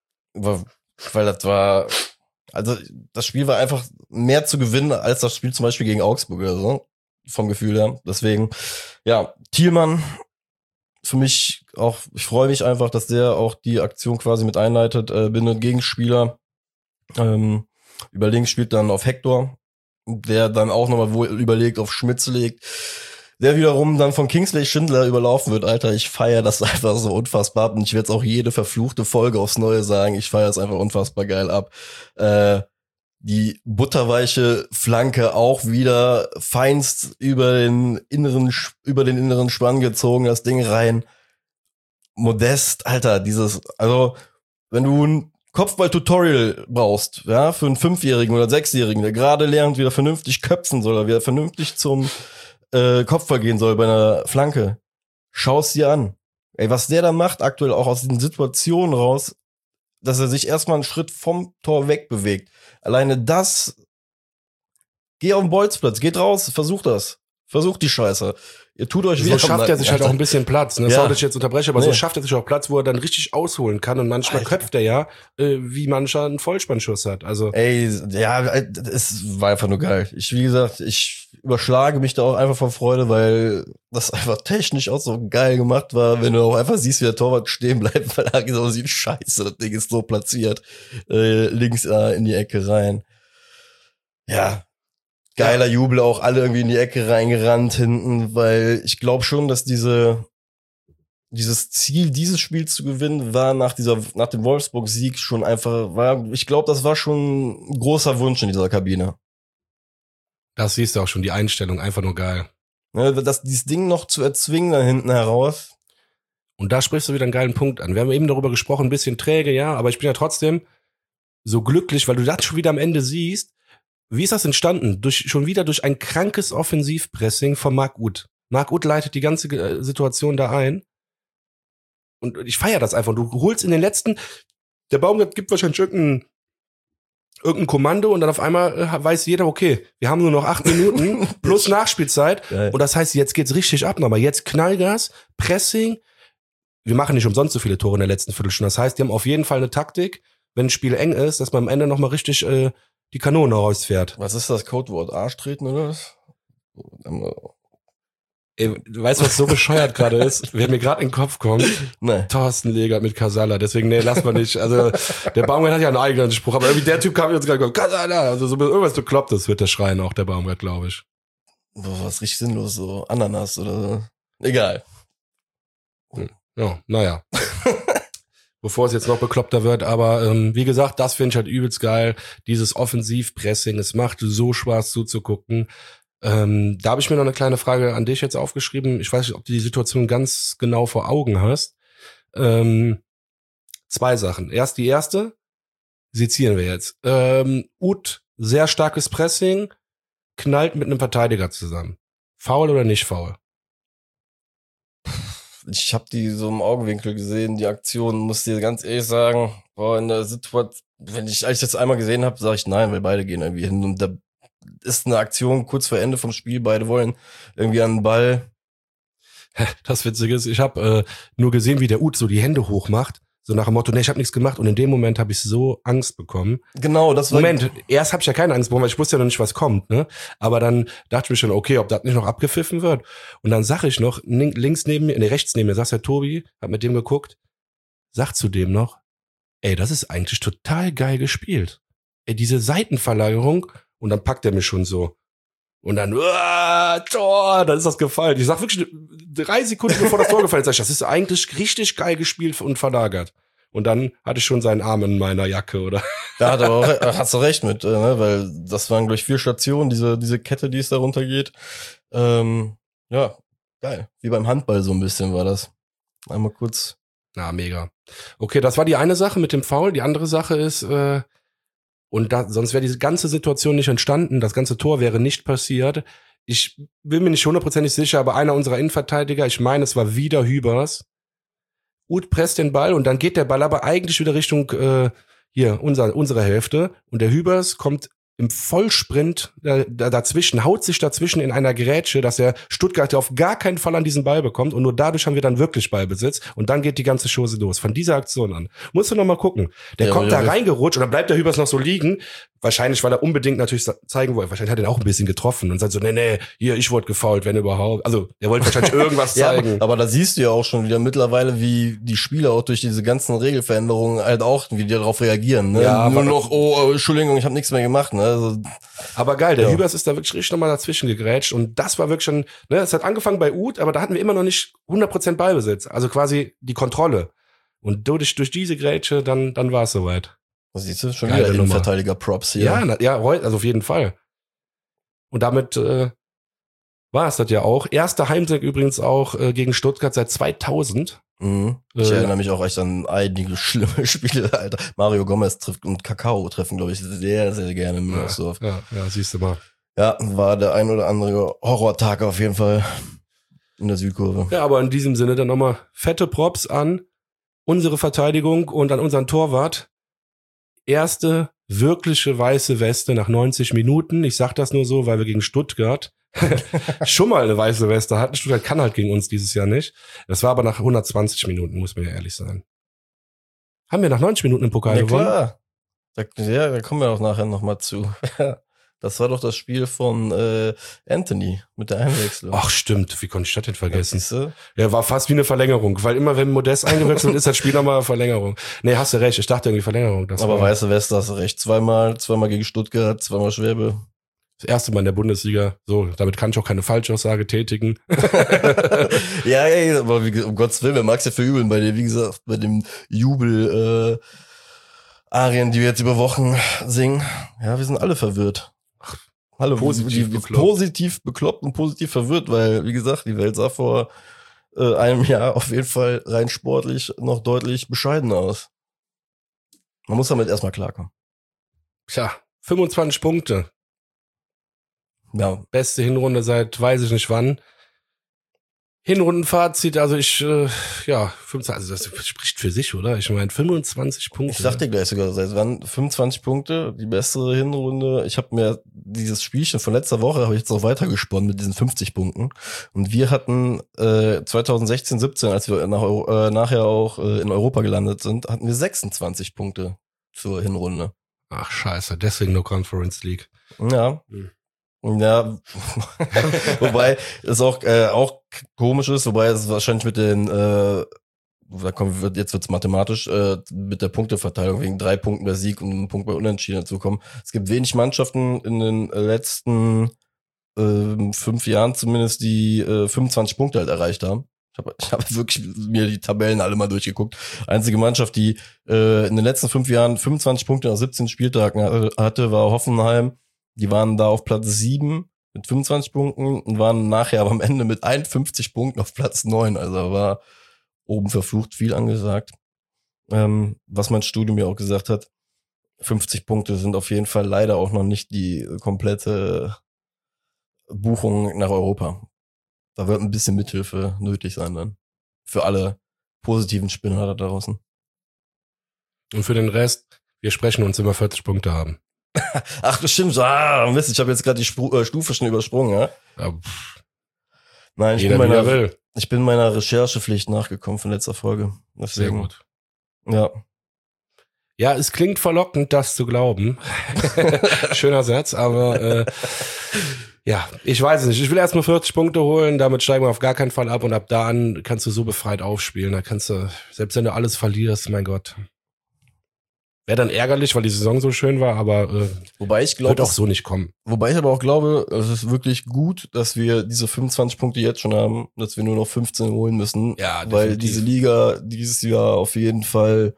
Weil das war, also das Spiel war einfach mehr zu gewinnen als das Spiel zum Beispiel gegen Augsburg oder so. Vom Gefühl her. Deswegen, ja, Thielmann, für mich auch, ich freue mich einfach, dass der auch die Aktion quasi mit einleitet, bindet Gegenspieler. Über links spielt dann auf Hector, der dann auch nochmal wohl überlegt auf Schmitz legt, der wiederum dann von Kingsley Schindler überlaufen wird. Alter, ich feiere das einfach so unfassbar ab und ich werde es auch jede verfluchte Folge aufs Neue sagen. Ich feiere es einfach unfassbar geil ab. Die butterweiche Flanke auch wieder feinst über den inneren Spann gezogen, das Ding rein. Modest, Alter, also, wenn du ein Kopfball-Tutorial brauchst, ja, für einen 5-Jährigen oder 6-Jährigen, der gerade lernt, wie er vernünftig köpfen soll, oder wie er vernünftig zum Kopfball gehen soll bei einer Flanke, schau's dir an. Ey, was der da macht aktuell auch aus diesen Situationen raus, dass er sich erstmal einen Schritt vom Tor wegbewegt. Alleine das, geh auf den Bolzplatz, geht raus, versucht das. Versucht die Scheiße. Ihr tut euch wieder.
So schafft er sich halt auch ein bisschen Platz. Ne? Sorry, dass ich jetzt unterbreche, aber so schafft er sich auch Platz, wo er dann richtig ausholen kann. Und manchmal köpft er ja, wie mancher einen Vollspannschuss hat. Also
ey, ja, es war einfach nur geil. Wie gesagt, ich überschlage mich da auch einfach vor Freude, weil das einfach technisch auch so geil gemacht war, wenn du auch einfach siehst, wie der Torwart stehen bleibt, weil er so sieht, scheiße, das Ding ist so platziert. Links in die Ecke rein. Ja. Geiler Jubel, auch alle irgendwie in die Ecke reingerannt hinten, weil ich glaube schon, dass dieses Ziel, dieses Spiel zu gewinnen, war nach dem Wolfsburg-Sieg schon einfach, ich glaube, das war schon ein großer Wunsch in dieser Kabine.
Das siehst du auch schon, die Einstellung, einfach nur geil.
Ne, dieses Ding noch zu erzwingen da hinten heraus.
Und da sprichst du wieder einen geilen Punkt an. Wir haben eben darüber gesprochen, ein bisschen träge, ja, aber ich bin ja trotzdem so glücklich, weil du das schon wieder am Ende siehst. Wie ist das entstanden? Schon wieder durch ein krankes Offensivpressing von Marc Uth. Marc Uth leitet die ganze Situation da ein. Und ich feiere das einfach. Du holst in den letzten, der Baumgart gibt wahrscheinlich irgendein Kommando und dann auf einmal weiß jeder, okay, wir haben nur noch 8 Minuten plus Nachspielzeit. Geil. Und das heißt, jetzt geht's richtig ab nochmal. Jetzt Knallgas, Pressing. Wir machen nicht umsonst so viele Tore in der letzten Viertelstunde. Das heißt, die haben auf jeden Fall eine Taktik, wenn ein Spiel eng ist, dass man am Ende nochmal richtig die Kanone rausfährt.
Was ist das Codewort? Arsch treten oder was?
Ey, du weißt, was so bescheuert gerade ist? Wer mir gerade in den Kopf kommt?
Nee.
Thorsten Legert mit Casala. Deswegen, nee, lass mal nicht. Also, der Baumgart hat ja einen eigenen Spruch, aber irgendwie der Typ kam jetzt gerade, Casala. Also, so irgendwas Beklopptes wird der schreien auch, der Baumgart, glaube ich.
Boah, was richtig sinnlos, so Ananas oder so. Egal.
Ja, naja. Bevor es jetzt noch bekloppter wird, aber wie gesagt, das finde ich halt übelst geil, dieses Offensivpressing, es macht so Spaß zuzugucken. Da habe ich mir noch eine kleine Frage an dich jetzt aufgeschrieben, ich weiß nicht, ob du die Situation ganz genau vor Augen hast. 2 Sachen. Die erste, sezieren wir jetzt. Uth, sehr starkes Pressing, knallt mit einem Verteidiger zusammen. Foul oder nicht foul?
Ich habe die so im Augenwinkel gesehen, die Aktion, muss dir ganz ehrlich sagen, boah, in der Situation, als ich das einmal gesehen habe, sage ich nein, weil beide gehen irgendwie hin. Und da ist eine Aktion kurz vor Ende vom Spiel, beide wollen irgendwie an den Ball.
Das Witzige ist, ich habe nur gesehen, wie der Ut so die Hände hochmacht. So nach dem Motto, nee, ich habe nichts gemacht. Und in dem Moment habe ich so Angst bekommen.
Genau, das war...
Moment, erst habe ich ja keine Angst bekommen, weil ich wusste ja noch nicht, was kommt. Ne? Aber dann dachte ich mir schon, okay, ob das nicht noch abgepfiffen wird. Und dann sag ich noch, links neben mir, rechts neben mir, saß der Tobi, hat mit dem geguckt, sagt zu dem noch, ey, das ist eigentlich total geil gespielt. Ey, diese Seitenverlagerung. Und dann packt er mich schon so. Und dann, Tor, dann ist das gefallen. Ich sag wirklich 3 Sekunden bevor das Tor gefallen ist, das ist eigentlich richtig geil gespielt und verlagert. Und dann hatte ich schon seinen Arm in meiner Jacke, oder?
Da hast du recht mit, ne? Weil das waren, glaube ich, 4 Stationen, diese Kette, die es da runtergeht. Ja, geil. Wie beim Handball so ein bisschen war das. Einmal kurz.
Na, mega. Okay, das war die eine Sache mit dem Foul. Die andere Sache ist, sonst wäre diese ganze Situation nicht entstanden, das ganze Tor wäre nicht passiert. Ich bin mir nicht 100% sicher, aber einer unserer Innenverteidiger, ich meine, es war wieder Hübers. Uth presst den Ball und dann geht der Ball aber eigentlich wieder Richtung unsere Hälfte. Und der Hübers kommt im Vollsprint dazwischen, haut sich dazwischen in einer Grätsche, dass der Stuttgarter auf gar keinen Fall an diesen Ball bekommt und nur dadurch haben wir dann wirklich Ballbesitz und dann geht die ganze Chose los. Von dieser Aktion an. Musst du noch mal gucken. Der kommt da reingerutscht und dann bleibt der Hübers noch so liegen. Wahrscheinlich, weil er unbedingt natürlich zeigen wollte. Wahrscheinlich hat er ihn auch ein bisschen getroffen und sagt so, nee, hier, ich wurde gefoult, wenn überhaupt. Also, er wollte wahrscheinlich irgendwas zeigen.
Ja, aber da siehst du ja auch schon wieder mittlerweile, wie die Spieler auch durch diese ganzen Regelveränderungen halt auch, wie die darauf reagieren. Ne?
Ja,
nur noch, Entschuldigung, ich habe nichts mehr gemacht. Ne? Also,
aber geil, der Hübers ist da wirklich richtig nochmal dazwischen gegrätscht und das war wirklich schon, ne, es hat angefangen bei Uth, aber da hatten wir immer noch nicht 100% Ballbesitz. Also quasi die Kontrolle. Und durch diese Grätsche, dann war es soweit.
Was siehst du? Schon wieder Innenverteidiger-Props hier.
Ja, also auf jeden Fall. Und damit war es das ja auch. Erster Heimsieg übrigens auch gegen Stuttgart seit 2000.
Mhm. Ich erinnere mich auch echt an einige schlimme Spiele, Alter. Mario Gomez trifft und Kakao treffen, glaube ich, sehr, sehr gerne in Müngersdorf.
Ja, siehst du mal.
Ja, war der ein oder andere Horrortag auf jeden Fall in der Südkurve.
Ja, aber in diesem Sinne dann nochmal fette Props an unsere Verteidigung und an unseren Torwart. Erste wirkliche weiße Weste nach 90 Minuten. Ich sag das nur so, weil wir gegen Stuttgart schon mal eine weiße Weste hatten. Stuttgart kann halt gegen uns dieses Jahr nicht. Das war aber nach 120 Minuten, muss man ja ehrlich sein. Haben wir nach 90 Minuten im Pokal gewonnen?
Klar. Da kommen wir auch nachher nochmal zu. Das war doch das Spiel von Anthony mit der Einwechslung.
Ach stimmt, wie konnte ich das denn vergessen?
Ja,
war fast wie eine Verlängerung, weil immer wenn Modest eingewechselt wird, ist das Spiel nochmal Verlängerung. Nee, hast du recht, ich dachte irgendwie Verlängerung.
Aber weiße Weste hast du recht. Zweimal gegen Stuttgart, zweimal Schwäbe.
Das erste Mal in der Bundesliga. So, damit kann ich auch keine Falschaussage tätigen.
Ja, aber um Gottes Willen, wer mag's ja verübeln bei dir, wie gesagt, bei dem Jubel Arien, die wir jetzt über Wochen singen. Ja, wir sind alle verwirrt. Hallo, positiv bekloppt und positiv verwirrt, weil, wie gesagt, die Welt sah vor einem Jahr auf jeden Fall rein sportlich noch deutlich bescheidener aus. Man muss damit erstmal klarkommen.
Tja, 25 Punkte.
Ja.
Beste Hinrunde seit weiß ich nicht wann. Hinrundenfazit, also 25, also das spricht für sich, oder? Ich meine, 25 Punkte.
Ich sag dir gleich sogar, seit wann 25 Punkte, die bessere Hinrunde. Ich habe mir dieses Spielchen von letzter Woche habe ich jetzt noch weitergesponnen mit diesen 50 Punkten. Und wir hatten 2016, 17, als wir nachher auch in Europa gelandet sind, hatten wir 26 Punkte zur Hinrunde.
Ach scheiße, deswegen nur Conference League.
Ja. Ja, wobei es auch komisch ist, wobei es wahrscheinlich mit den jetzt wird's mathematisch mit der Punkteverteilung wegen 3 Punkten bei Sieg und einem Punkt bei Unentschieden dazu kommen. Es gibt wenig Mannschaften in den letzten 5 Jahren zumindest, die 25 Punkte halt erreicht haben. Ich hab wirklich mir die Tabellen alle mal durchgeguckt. Einzige Mannschaft, die in den letzten 5 Jahren 25 Punkte nach 17 Spieltagen hatte, war Hoffenheim. Die waren da auf Platz 7 mit 25 Punkten und waren nachher aber am Ende mit 51 Punkten auf Platz 9. Also war oben verflucht viel angesagt. Was mein Studium ja auch gesagt hat, 50 Punkte sind auf jeden Fall leider auch noch nicht die komplette Buchung nach Europa. Da wird ein bisschen Mithilfe nötig sein dann. Für alle positiven Spinner da draußen.
Und für den Rest, wir sprechen uns immer 40 Punkte haben.
Ach, das stimmt. Mist, ich habe jetzt gerade die Stufe schon übersprungen, ja?
Ja,
Nein,
jeder will.
Ich bin meiner Recherchepflicht nachgekommen von letzter Folge. Deswegen.
Sehr gut.
Ja.
Ja, es klingt verlockend, das zu glauben. Schöner Satz, aber ja, ich weiß es nicht. Ich will erst mal 40 Punkte holen, damit steigen wir auf gar keinen Fall ab und ab da an kannst du so befreit aufspielen. Da kannst du, selbst wenn du alles verlierst, mein Gott. Wäre dann ärgerlich, weil die Saison so schön war, aber
wobei ich glaube,
wird auch so nicht kommen.
Wobei ich aber auch glaube, es ist wirklich gut, dass wir diese 25 Punkte jetzt schon haben, dass wir nur noch 15 holen müssen.
Ja, definitiv.
Weil diese Liga dieses Jahr auf jeden Fall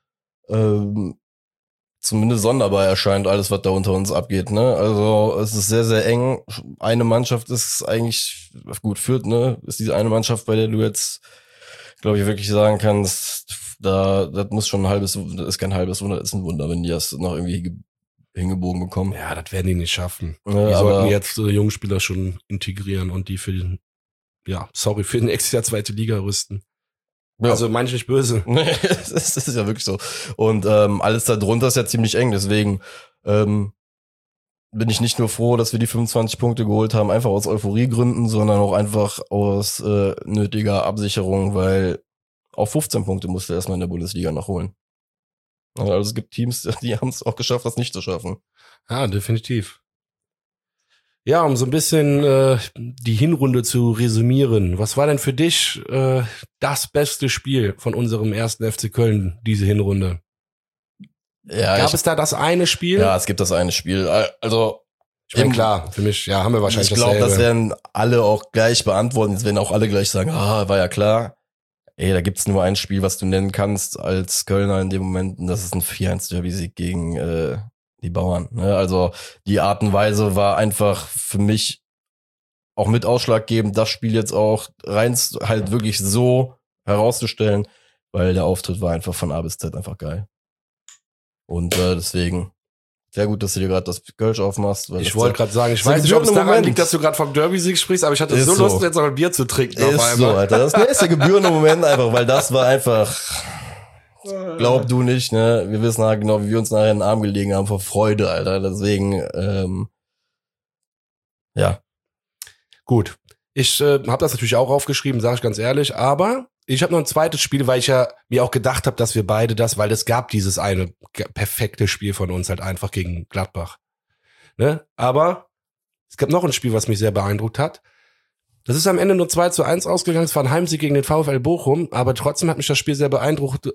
zumindest sonderbar erscheint, alles, was da unter uns abgeht, ne? Also es ist sehr, sehr eng. Eine Mannschaft ist eigentlich, gut, Fürth, ne? Ist diese eine Mannschaft, bei der du jetzt, glaube ich, wirklich sagen kannst, das muss schon das ist kein halbes Wunder, das ist ein Wunder, wenn die das noch irgendwie hingebogen bekommen.
Ja, das werden die nicht schaffen.
Ja,
die
aber
sollten jetzt junge Spieler schon integrieren und die für den, für den nächstes Jahr zweite Liga rüsten.
ja.
Also meine ich nicht böse.
Nee, das ist ja wirklich so. Und alles da drunter ist ja ziemlich eng, deswegen bin ich nicht nur froh, dass wir die 25 Punkte geholt haben, einfach aus Euphoriegründen, sondern auch einfach aus nötiger Absicherung, weil auch 15 Punkte musste erstmal in der Bundesliga noch holen. Also es gibt Teams, die haben es auch geschafft, das nicht zu schaffen.
Ja, definitiv. Ja, um so ein bisschen die Hinrunde zu resümieren. Was war denn für dich das beste Spiel von unserem ersten FC Köln, diese Hinrunde?
Ja,
Gab es da das eine Spiel?
Ja, es gibt das eine Spiel. Also
ich meine, klar, für mich, ja, haben wir wahrscheinlich
ich glaube,
dasselbe.
das werden alle auch gleich beantworten. Jetzt werden auch alle gleich sagen, war ja klar. Ey, da gibt's nur ein Spiel, was du nennen kannst als Kölner in dem Moment, und das ist ein 4-1-Derby-Sieg gegen die Bauern. Ne? Also die Art und Weise war einfach für mich auch mit ausschlaggebend, das Spiel jetzt auch rein halt wirklich so herauszustellen, weil der Auftritt war einfach von A bis Z einfach geil. Und deswegen sehr gut, dass du dir gerade das Kölsch aufmachst. Weil
ich wollte gerade sagen, ich
so
weiß nicht, ob es daran
Moment.
liegt, dass du gerade vom Derby-Sieg sprichst, aber ich hatte
Ist
so Lust,
so.
jetzt noch ein Bier zu trinken.
Ist so, Alter. Das ist der gebührende Moment einfach, weil das war einfach, glaub du nicht, ne? Wir wissen halt genau, wie wir uns nachher in den Arm gelegen haben vor Freude, Alter. Deswegen, ja.
Gut. Ich habe das natürlich auch aufgeschrieben, sage ich ganz ehrlich, aber ich habe noch ein zweites Spiel, weil ich ja mir auch gedacht habe, dass wir beide weil es gab dieses eine perfekte Spiel von uns halt einfach gegen Gladbach. Ne? Aber es gab noch ein Spiel, was mich sehr beeindruckt hat. Das ist am Ende nur 2-1 ausgegangen. Es war ein Heimsieg gegen den VfL Bochum, aber trotzdem hat mich das Spiel sehr beeindruckt,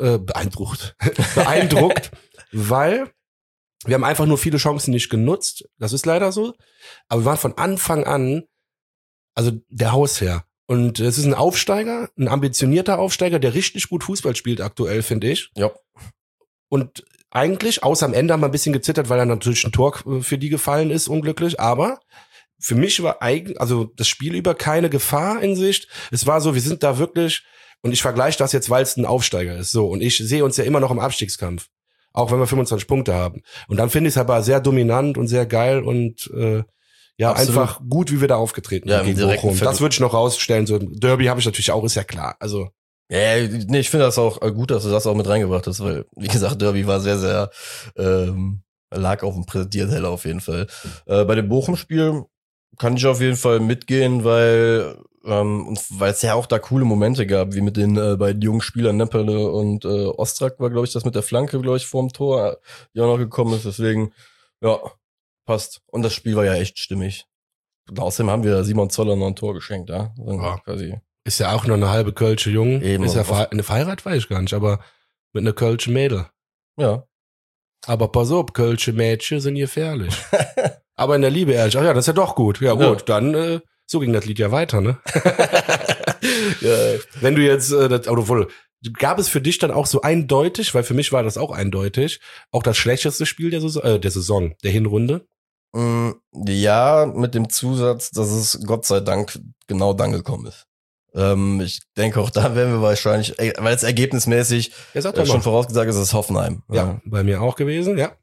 weil wir haben einfach nur viele Chancen nicht genutzt. Das ist leider so. Aber wir waren von Anfang an, also der Hausherr. Und es ist ein Aufsteiger, ein ambitionierter Aufsteiger, der richtig gut Fußball spielt aktuell, finde ich.
Ja.
Und eigentlich, außer am Ende haben wir ein bisschen gezittert, weil da natürlich ein Tor für die gefallen ist, unglücklich. Aber für mich war also das Spiel über keine Gefahr in Sicht. Es war so, wir sind da wirklich, und ich vergleiche das jetzt, weil es ein Aufsteiger ist. So, und ich sehe uns ja immer noch im Abstiegskampf. Auch wenn wir 25 Punkte haben. Und dann finde ich es aber sehr dominant und sehr geil und absolut. Einfach gut, wie wir da aufgetreten sind gegen Bochum. Das würde ich noch rausstellen. So ein Derby habe ich natürlich auch, ist ja klar. Also
Ja, nee, ich finde das auch gut, dass du das auch mit reingebracht hast, weil, wie gesagt, Derby war sehr, sehr, lag auf dem Präsentierteller auf jeden Fall. Bei dem Bochum-Spiel kann ich auf jeden Fall mitgehen, weil es ja auch da coole Momente gab, wie mit den beiden jungen Spielern Nepperle und Ostrak war, glaube ich, das mit der Flanke, glaube ich, vorm Tor, die auch noch gekommen ist. Deswegen, ja, passt. Und das Spiel war ja echt stimmig. Und außerdem haben wir Simon Zoller noch ein Tor geschenkt, ja. Quasi.
Ist ja auch noch eine halbe Kölsche Jung.
Eben.
Ist ja eine Verheiratet, weiß ich gar nicht, aber mit einer Kölsche Mädel.
Ja.
Aber pass auf, Kölsche Mädchen sind gefährlich. Aber in der Liebe ehrlich, ach ja, das ist ja doch gut. Ja gut, dann so ging das Lied ja weiter, ne?
Ja.
Wenn du jetzt, obwohl, gab es für dich dann auch so eindeutig, weil für mich war das auch eindeutig, auch das schlechteste Spiel der Saison, der Hinrunde?
Ja, mit dem Zusatz, dass es Gott sei Dank genau dann gekommen ist. Ich denke, auch da werden wir wahrscheinlich, weil es ergebnismäßig schon vorausgesagt ist, es Hoffenheim.
Ja, bei mir auch gewesen, ja.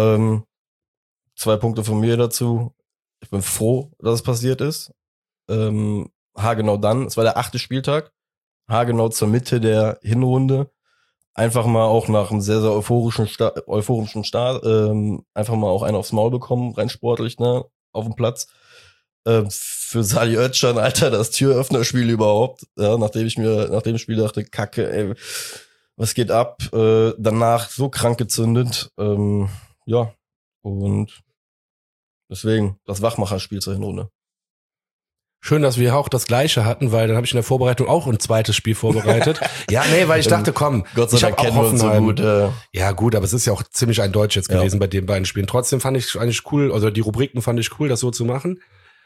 2 Punkte von mir dazu. Ich bin froh, dass es passiert ist. Haargenau dann, es war der 8. Spieltag, haargenau zur Mitte der Hinrunde. Einfach mal auch nach einem sehr, sehr euphorischen Start, einfach mal auch einen aufs Maul bekommen, rein sportlich, ne, auf dem Platz. Für Salih Özcan, Alter, das Türöffnerspiel überhaupt. Ja, nachdem ich mir nach dem Spiel dachte, Kacke, ey, was geht ab? Danach so krank gezündet. Ja, und deswegen das Wachmacherspiel zur Hinrunde.
Schön, dass wir auch das Gleiche hatten, weil dann habe ich in der Vorbereitung auch ein zweites Spiel vorbereitet. Ja, nee, weil ich dachte, komm,
Gott sei Dank kennen wir uns so gut.
Ja gut, aber es ist ja auch ziemlich eindeutig jetzt gewesen bei den beiden Spielen. Trotzdem fand ich eigentlich cool, also die Rubriken fand ich cool, das so zu machen.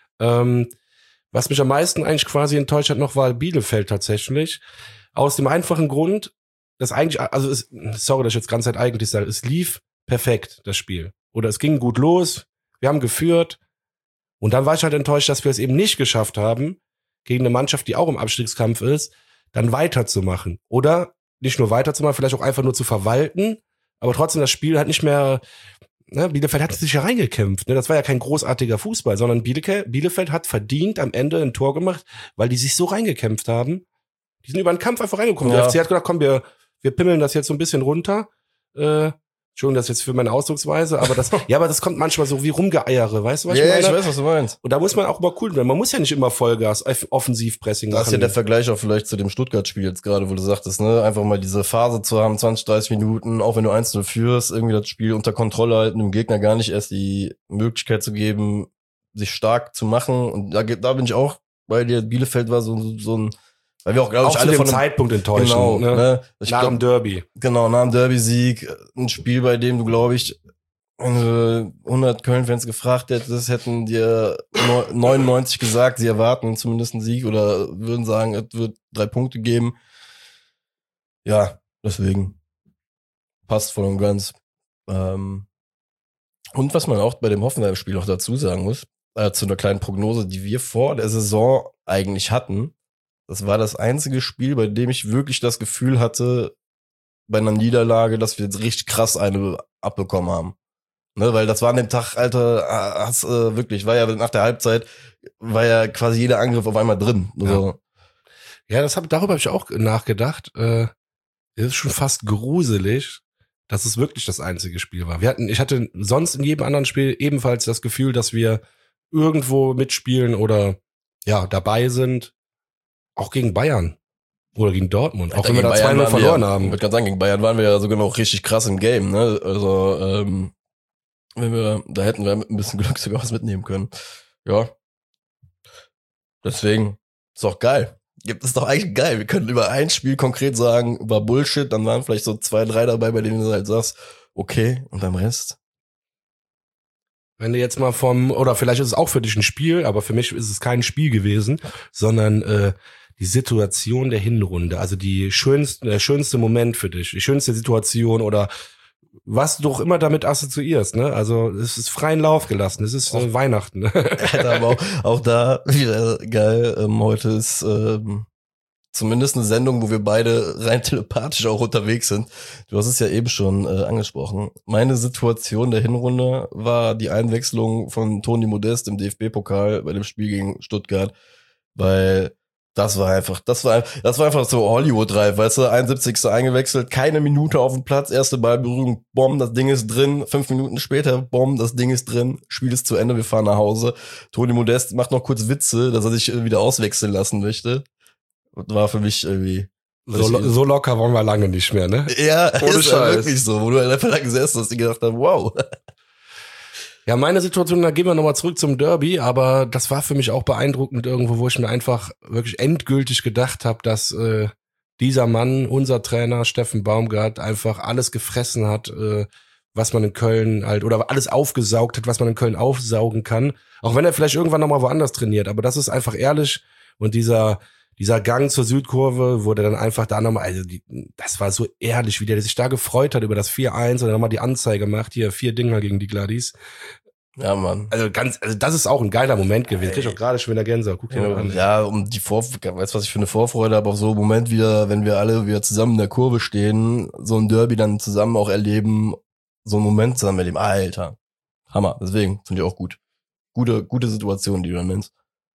Was mich am meisten eigentlich quasi enttäuscht hat noch, war Bielefeld tatsächlich. Aus dem einfachen Grund, dass eigentlich, also sorry, dass ich jetzt ganz Zeit eigentlich sage, es lief perfekt, das Spiel. Oder es ging gut los, wir haben geführt. Und dann war ich halt enttäuscht, dass wir es eben nicht geschafft haben, gegen eine Mannschaft, die auch im Abstiegskampf ist, dann weiterzumachen. Oder nicht nur weiterzumachen, vielleicht auch einfach nur zu verwalten, aber trotzdem das Spiel halt nicht mehr, ne, Bielefeld hat sich ja reingekämpft. Ne? Das war ja kein großartiger Fußball, sondern Bielefeld hat verdient am Ende ein Tor gemacht, weil die sich so reingekämpft haben. Die sind über den Kampf einfach reingekommen. Ja. Der FC hat gedacht, komm, wir pimmeln das jetzt so ein bisschen runter. Entschuldigung, das ist jetzt für meine Ausdrucksweise, aber das kommt manchmal so wie Rumgeeiere, weißt du, was ich meine?
Ja, ich weiß, was du meinst.
Und da muss man auch mal cool werden. Man muss ja nicht immer Vollgas, Offensivpressing machen.
Das ist ja der Vergleich auch vielleicht zu dem Stuttgart-Spiel jetzt gerade, wo du sagtest, ne, einfach mal diese Phase zu haben, 20, 30 Minuten, auch wenn du 1-0 führst, irgendwie das Spiel unter Kontrolle halten, dem Gegner gar nicht erst die Möglichkeit zu geben, sich stark zu machen. Und da bin ich auch bei dir. Bielefeld war so ein, weil wir auch, glaube ich, alle von dem
Zeitpunkt enttäuschen,
genau, ne?
Nach dem Derby.
Genau, nach dem Derby-Sieg. Ein Spiel, bei dem du, glaube ich, wenn du 100 Köln-Fans gefragt hättest, hätten dir 99 gesagt, sie erwarten zumindest einen Sieg oder würden sagen, es wird 3 Punkte geben. Ja, deswegen passt voll und ganz. Und was man auch bei dem Hoffenheim-Spiel noch dazu sagen muss, zu einer kleinen Prognose, die wir vor der Saison eigentlich hatten, das war das einzige Spiel, bei dem ich wirklich das Gefühl hatte, bei einer Niederlage, dass wir jetzt richtig krass eine abbekommen haben. Ne, weil das war an dem Tag, Alter, wirklich, war ja nach der Halbzeit, war ja quasi jeder Angriff auf einmal drin. Also.
Ja, darüber habe ich auch nachgedacht. Es ist schon fast gruselig, dass es wirklich das einzige Spiel war. Ich hatte sonst in jedem anderen Spiel ebenfalls das Gefühl, dass wir irgendwo mitspielen oder ja dabei sind. Auch gegen Bayern. Oder gegen Dortmund. Auch wenn wir da 2-0 verloren haben.
Ich würde gerade sagen, gegen Bayern waren wir ja sogar noch richtig krass im Game, ne? Also, da hätten wir mit ein bisschen Glück sogar was mitnehmen können. Ja. Deswegen, ist doch geil. Ist doch eigentlich geil. Wir können über ein Spiel konkret sagen, war Bullshit, dann waren vielleicht so 2, 3 dabei, bei denen du halt sagst, okay, und beim Rest?
Wenn du jetzt mal oder vielleicht ist es auch für dich ein Spiel, aber für mich ist es kein Spiel gewesen, sondern die Situation der Hinrunde, also der schönste Moment für dich, die schönste Situation oder was du doch immer damit assoziierst, ne? Also es ist freien Lauf gelassen, es ist Weihnachten.
Alter, aber auch da wieder geil. Heute ist zumindest eine Sendung, wo wir beide rein telepathisch auch unterwegs sind. Du hast es ja eben schon angesprochen. Meine Situation der Hinrunde war die Einwechslung von Toni Modest im DFB-Pokal bei dem Spiel gegen Stuttgart, weil das war einfach so Hollywood-reif, weißt du, 71. eingewechselt, keine Minute auf dem Platz, erste Ballberührung, Bomb, das Ding ist drin, 5 Minuten später, Bomb, das Ding ist drin, Spiel ist zu Ende, wir fahren nach Hause. Toni Modest macht noch kurz Witze, dass er sich wieder auswechseln lassen möchte. Und war für mich irgendwie...
So locker waren wir lange nicht mehr, ne?
Ja, ist ja wirklich so, wo du einfach da gesessen hast und gedacht hast, wow.
Ja, meine Situation, da gehen wir nochmal zurück zum Derby, aber das war für mich auch beeindruckend irgendwo, wo ich mir einfach wirklich endgültig gedacht habe, dass dieser Mann, unser Trainer Steffen Baumgart, einfach alles gefressen hat, was man in Köln halt, oder alles aufgesaugt hat, was man in Köln aufsaugen kann. Auch wenn er vielleicht irgendwann nochmal woanders trainiert, aber das ist einfach ehrlich. Und dieser Gang zur Südkurve, wo der dann einfach da nochmal, also das war so ehrlich, wie der sich da gefreut hat über das 4-1 und dann nochmal die Anzeige macht, hier 4 Dinger gegen die Gladys.
Ja, Mann.
Also das ist auch ein geiler Moment gewesen. Krieg ich auch gerade schon wieder Gänsehaut. Guck dir mal an.
Ja, weißt du, was ich für eine Vorfreude habe auf so einen Moment wieder, wenn wir alle wieder zusammen in der Kurve stehen, so ein Derby dann zusammen auch erleben, so einen Moment zusammen erleben. Alter. Hammer. Deswegen finde ich auch gut. Gute Situation, die du dann nennst.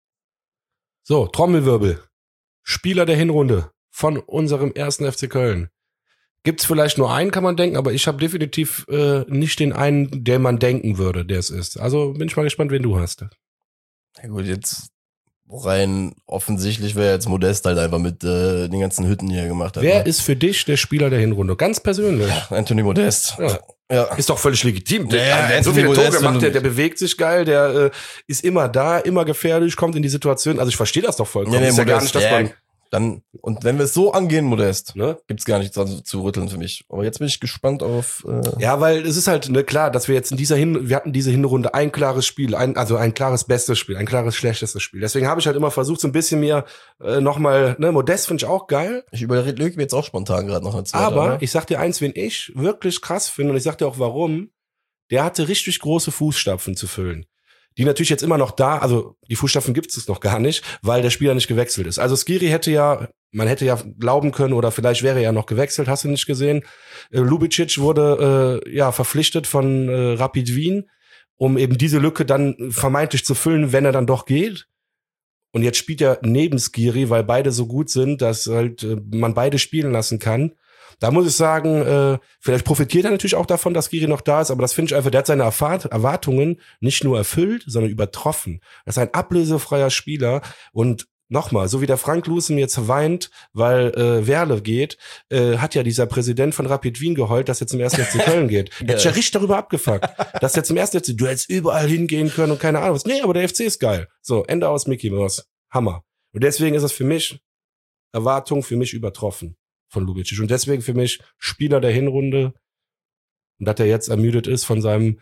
So, Trommelwirbel. Spieler der Hinrunde von unserem ersten FC Köln. Gibt's vielleicht nur einen, kann man denken, aber ich habe definitiv nicht den einen, der man denken würde, der es ist. Also bin ich mal gespannt, wen du hast.
Ja gut, jetzt rein offensichtlich wäre jetzt Modest halt einfach mit den ganzen Hütten, die er gemacht hat.
Wer ist für dich der Spieler der Hinrunde? Ganz persönlich.
Anthony Modest.
Ja. Ist doch völlig legitim. Der so
Anthony
viele
Modest,
Tore macht, der bewegt sich geil, der ist immer da, immer gefährlich, kommt in die Situation. Also ich verstehe das doch vollkommen. Ist ja gar nicht, dass man
dann, und wenn wir es so angehen, Modest,
ne?
Gibt's gar nichts dran zu rütteln für mich. Aber jetzt bin ich gespannt auf.
Ja, weil es ist halt klar, dass wir jetzt wir hatten diese Hinrunde ein klares Spiel, also ein klares bestes Spiel, ein klares schlechtestes Spiel. Deswegen habe ich halt immer versucht, so ein bisschen mir nochmal, Modest finde ich auch geil.
Ich überrede Löw jetzt auch spontan gerade noch als
Aber ich sag dir eins, wen ich wirklich krass finde, und ich sag dir auch warum, der hatte richtig große Fußstapfen zu füllen. Die natürlich jetzt immer noch da, also die Fußstapfen gibt es noch gar nicht, weil der Spieler nicht gewechselt ist. Also Skiri man hätte ja glauben können, oder vielleicht wäre er ja noch gewechselt, hast du nicht gesehen. Lubicic wurde verpflichtet von Rapid Wien, um eben diese Lücke dann vermeintlich zu füllen, wenn er dann doch geht. Und jetzt spielt er neben Skiri, weil beide so gut sind, dass halt man beide spielen lassen kann. Da muss ich sagen, vielleicht profitiert er natürlich auch davon, dass Skiri noch da ist, aber das finde ich einfach, der hat seine Erwartungen nicht nur erfüllt, sondern übertroffen. Das ist ein ablösefreier Spieler und nochmal, so wie der Frank Lucen jetzt weint, weil Werle geht, hat ja dieser Präsident von Rapid Wien geheult, dass er zum 1. FC Köln geht. Der hat ja richtig darüber abgefuckt, dass er zum 1. FC, du hättest überall hingehen können und keine Ahnung was. Nee, aber der FC ist geil. So, Ende aus Mickey Mouse. Hammer. Und deswegen ist es für mich, Erwartung für mich übertroffen von Lubicic. Und deswegen für mich Spieler der Hinrunde. Und dass er jetzt ermüdet ist von seinem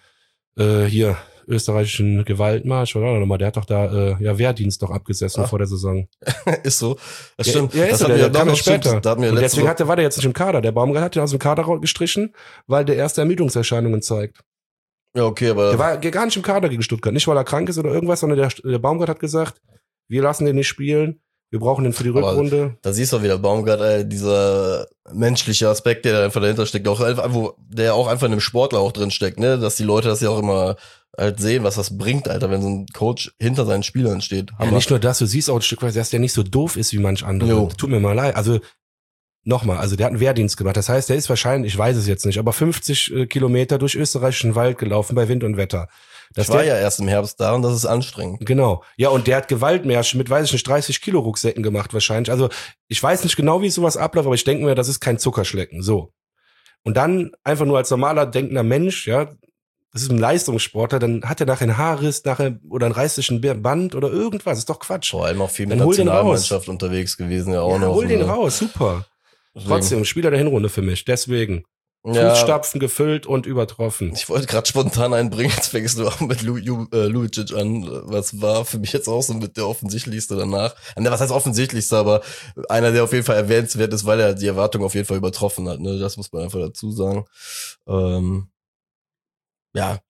österreichischen Gewaltmarsch, oder nochmal, der hat doch da Wehrdienst noch abgesessen vor der Saison.
Ist so. Das stimmt.
Ja,
das
so, der kam später.
Da
und deswegen war der jetzt nicht im Kader. Der Baumgart hat ihn aus dem Kader gestrichen, weil der erste Ermüdungserscheinungen zeigt.
Ja, okay, aber
der war gar nicht im Kader gegen Stuttgart. Nicht, weil er krank ist oder irgendwas, sondern der Baumgart hat gesagt, wir lassen den nicht spielen. Wir brauchen den für die Rückrunde.
Da siehst du wieder Baumgart, dieser menschliche Aspekt, der da einfach dahinter steckt, auch einfach, der auch einfach in einem Sportler auch drin steckt, ne, dass die Leute das ja auch immer halt sehen, was das bringt, Alter, wenn so ein Coach hinter seinen Spielern steht.
Ja, nicht nur das, du siehst auch ein Stück weit, dass der nicht so doof ist wie manch andere.
Jo.
Tut mir mal leid. Also nochmal, der hat einen Wehrdienst gemacht. Das heißt, der ist wahrscheinlich, ich weiß es jetzt nicht, aber 50 Kilometer durch österreichischen Wald gelaufen bei Wind und Wetter.
Ich war ja erst im Herbst da und das ist anstrengend.
Genau. Ja, und der hat Gewaltmärsche mit, weiß ich nicht, 30 Kilo Rucksäcken gemacht wahrscheinlich. Also ich weiß nicht genau, wie sowas abläuft, aber ich denke mir, das ist kein Zuckerschlecken. So. Und dann einfach nur als normaler denkender Mensch, ja, das ist ein Leistungssportler, dann hat er nachher einen Haarriss, oder einen reißischen Band oder irgendwas. Ist doch Quatsch.
Vor allem auch viel mit Nationalmannschaft unterwegs gewesen, ja auch noch.
Hol den raus, super. Deswegen. Trotzdem, Spieler der Hinrunde für mich, deswegen.
Ja.
Fußstapfen gefüllt und übertroffen.
Ich wollte gerade spontan einbringen, jetzt fängst du auch mit Lubicic an. Was war für mich jetzt auch so mit der offensichtlichste danach. Was heißt offensichtlichste, aber einer, der auf jeden Fall erwähnenswert ist, weil er die Erwartung auf jeden Fall übertroffen hat. Ne? Das muss man einfach dazu sagen. Ja.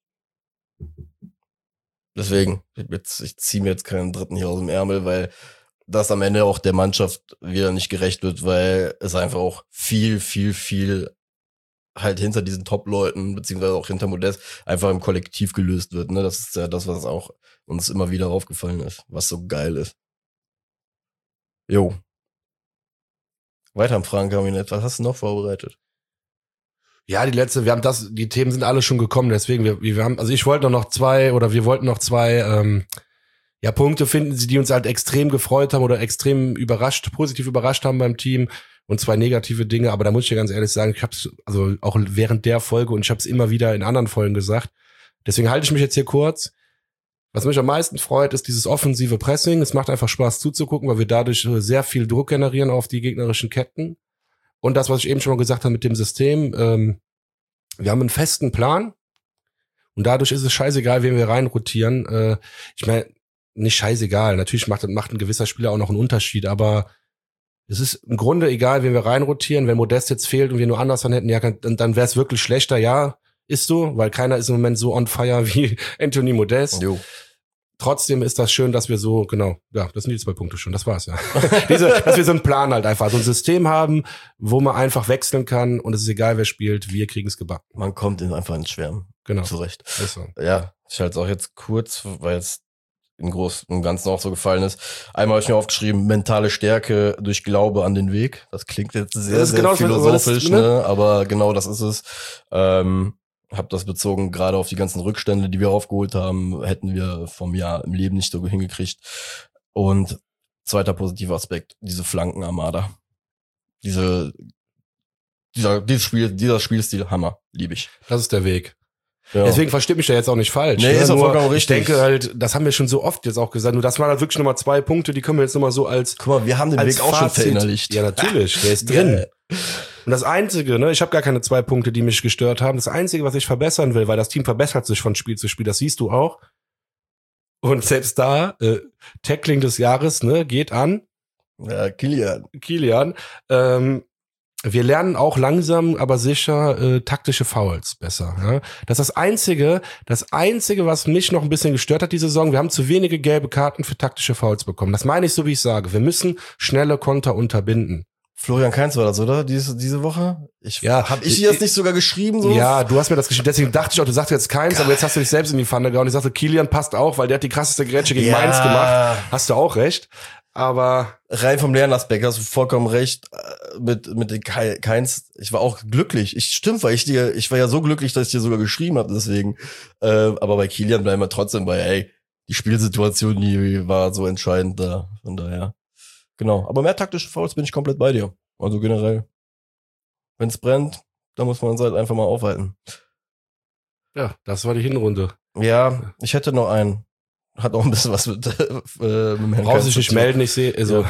Deswegen, ich ziehe mir jetzt keinen dritten hier aus dem Ärmel, weil das am Ende auch der Mannschaft wieder nicht gerecht wird, weil es einfach auch viel halt hinter diesen Top-Leuten, beziehungsweise auch hinter Modest, einfach im Kollektiv gelöst wird. Ne? Das ist ja das, was auch uns immer wieder aufgefallen ist, was so geil ist. Jo. Weiter am Fragenkabinett. Was hast du noch vorbereitet?
Ja, die Themen sind alle schon gekommen, deswegen, wir haben, also ich wollte noch zwei Punkte finden, die uns halt extrem gefreut haben oder extrem positiv überrascht haben beim Team und zwei negative Dinge, aber da muss ich dir ganz ehrlich sagen, ich hab's, also auch während der Folge und ich habe es immer wieder in anderen Folgen gesagt, deswegen halte ich mich jetzt hier kurz. Was mich am meisten freut, ist dieses offensive Pressing. Es macht einfach Spaß zuzugucken, weil wir dadurch sehr viel Druck generieren auf die gegnerischen Ketten. Und das, was ich eben schon mal gesagt habe mit dem System, wir haben einen festen Plan und dadurch ist es scheißegal, wen wir reinrotieren. Ich meine, nicht scheißegal, natürlich macht ein gewisser Spieler auch noch einen Unterschied, aber es ist im Grunde egal, wen wir reinrotieren. Wenn Modest jetzt fehlt und wir nur Anderson hätten, ja, dann wäre es wirklich schlechter, ja, ist so, weil keiner ist im Moment so on fire wie Anthony Modest.
Jo.
Trotzdem ist das schön, dass wir so, genau, ja, das sind die 2 Punkte schon, das war's, ja. Dass wir so einen Plan halt einfach, so ein System haben, wo man einfach wechseln kann und es ist egal, wer spielt, wir kriegen es gebacken.
Man kommt einfach ins Schwärmen.
Genau.
Zurecht.
Ist so.
Ja, ich halte es auch jetzt kurz, weil es im Großen und Ganzen auch so gefallen ist. Einmal habe ich mir aufgeschrieben, mentale Stärke durch Glaube an den Weg. Das klingt jetzt sehr, sehr
genau
philosophisch, ne? Aber genau das ist es. Hab das bezogen gerade auf die ganzen Rückstände, die wir aufgeholt haben, hätten wir vom Jahr im Leben nicht so hingekriegt. Und zweiter positiver Aspekt, diese Flankenarmada. Dieser Spielstil, Hammer, liebe ich.
Das ist der Weg.
Ja.
Deswegen versteht mich da jetzt auch nicht falsch.
Nee,
ne?
ist auch
Nur,
vollkommen richtig.
Ich denke halt, das haben wir schon so oft jetzt auch gesagt. Nur das waren halt wirklich nochmal 2 Punkte, die können wir jetzt nochmal so als
Guck mal, wir haben den
als
Weg auch schon
Fazit-
verinnerlicht.
Ja, natürlich, der ist drin. Und das Einzige, ne, ich habe gar keine 2 Punkte, die mich gestört haben. Das Einzige, was ich verbessern will, weil das Team verbessert sich von Spiel zu Spiel, das siehst du auch. Und selbst da, Tackling des Jahres, ne, geht an
Ja,
Kilian. Wir lernen auch langsam, aber sicher taktische Fouls besser. Ja? Das ist das Einzige, was mich noch ein bisschen gestört hat diese Saison. Wir haben zu wenige gelbe Karten für taktische Fouls bekommen. Das meine ich so, wie ich sage. Wir müssen schnelle Konter unterbinden.
Florian Kainz war das, oder? Diese Woche? Hab ich dir das nicht sogar geschrieben? So?
Ja, du hast mir das geschrieben. Deswegen dachte ich auch, du sagst jetzt Keins, aber jetzt hast du dich selbst in die Pfanne gehauen. Ich sagte, Kilian passt auch, weil der hat die krasseste Grätsche gegen Mainz gemacht. Hast du auch recht. Aber
rein vom Lernaspekt hast du vollkommen recht mit den Keins. Ich war auch glücklich. Weil ich war ja so glücklich, dass ich dir sogar geschrieben habe, deswegen. Aber bei Kilian bleiben wir trotzdem bei, die Spielsituation, die war so entscheidend da. Von daher. Genau. Aber mehr taktische Fouls bin ich komplett bei dir. Also generell. Wenn es brennt, dann muss man es halt einfach mal aufhalten.
ja, das war die Hinrunde.
Ja, ich hätte noch einen. Hat auch ein bisschen was mit dem Herrn
Brauchst dich nicht melden, ich sehe. Also.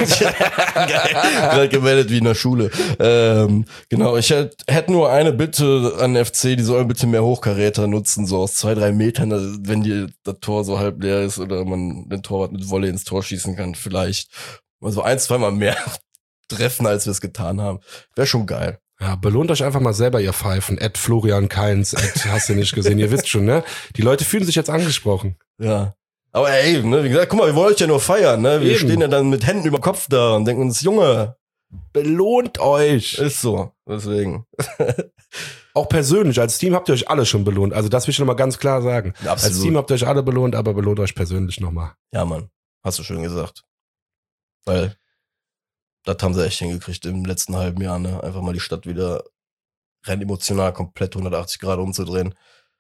Gerade gemeldet wie in der Schule. Genau, ich hätte nur eine Bitte an den FC, die sollen bitte mehr Hochkaräter nutzen, so aus 2-3 Metern, also wenn das Tor so halb leer ist oder man den Torwart mit Volley ins Tor schießen kann, vielleicht. Also 1-2 Mal mehr treffen, als wir es getan haben. Wäre schon geil.
Ja, belohnt euch einfach mal selber, ihr Pfeifen. Florian Kainz, hast du nicht gesehen. Ihr wisst schon, ne? Die Leute fühlen sich jetzt angesprochen.
Ja. Aber ne, wie gesagt, guck mal, wir wollen euch ja nur feiern, ne? Wir
Eben.
stehen ja dann mit Händen über Kopf da und denken uns, Junge,
Belohnt euch.
ist so. Deswegen.
Auch persönlich, als Team habt ihr euch alle schon belohnt. Also das will ich nochmal ganz klar sagen.
Absolut.
Als Team habt ihr euch alle belohnt, aber belohnt euch persönlich nochmal.
Ja, Mann. Hast du schön gesagt. Weil das haben sie echt hingekriegt im letzten halben Jahr, ne? Einfach mal die Stadt wieder rein emotional komplett 180 Grad umzudrehen.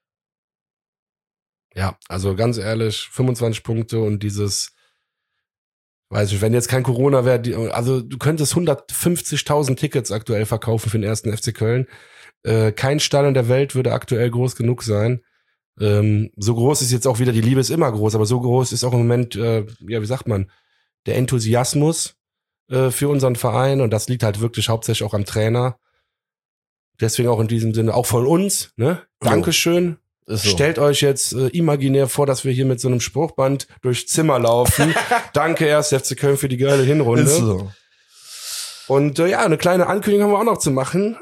Ja, also ganz ehrlich, 25 Punkte und dieses, weiß ich, wenn jetzt kein Corona wäre, also du könntest 150.000 Tickets aktuell verkaufen für den ersten FC Köln. Kein Stall in der Welt würde aktuell groß genug sein. So groß ist jetzt auch wieder, die Liebe ist immer groß, aber so groß ist auch im Moment, ja, wie sagt man, der Enthusiasmus für unseren Verein und das liegt halt wirklich hauptsächlich auch am Trainer. Deswegen auch in diesem Sinne, auch von uns, ne? Dankeschön.
Ist so.
Stellt euch jetzt imaginär vor, dass wir hier mit so einem Spruchband durchs Zimmer laufen. Danke erst FC Köln für die geile Hinrunde.
Ist so.
Und ja, eine kleine Ankündigung haben wir auch noch zu machen.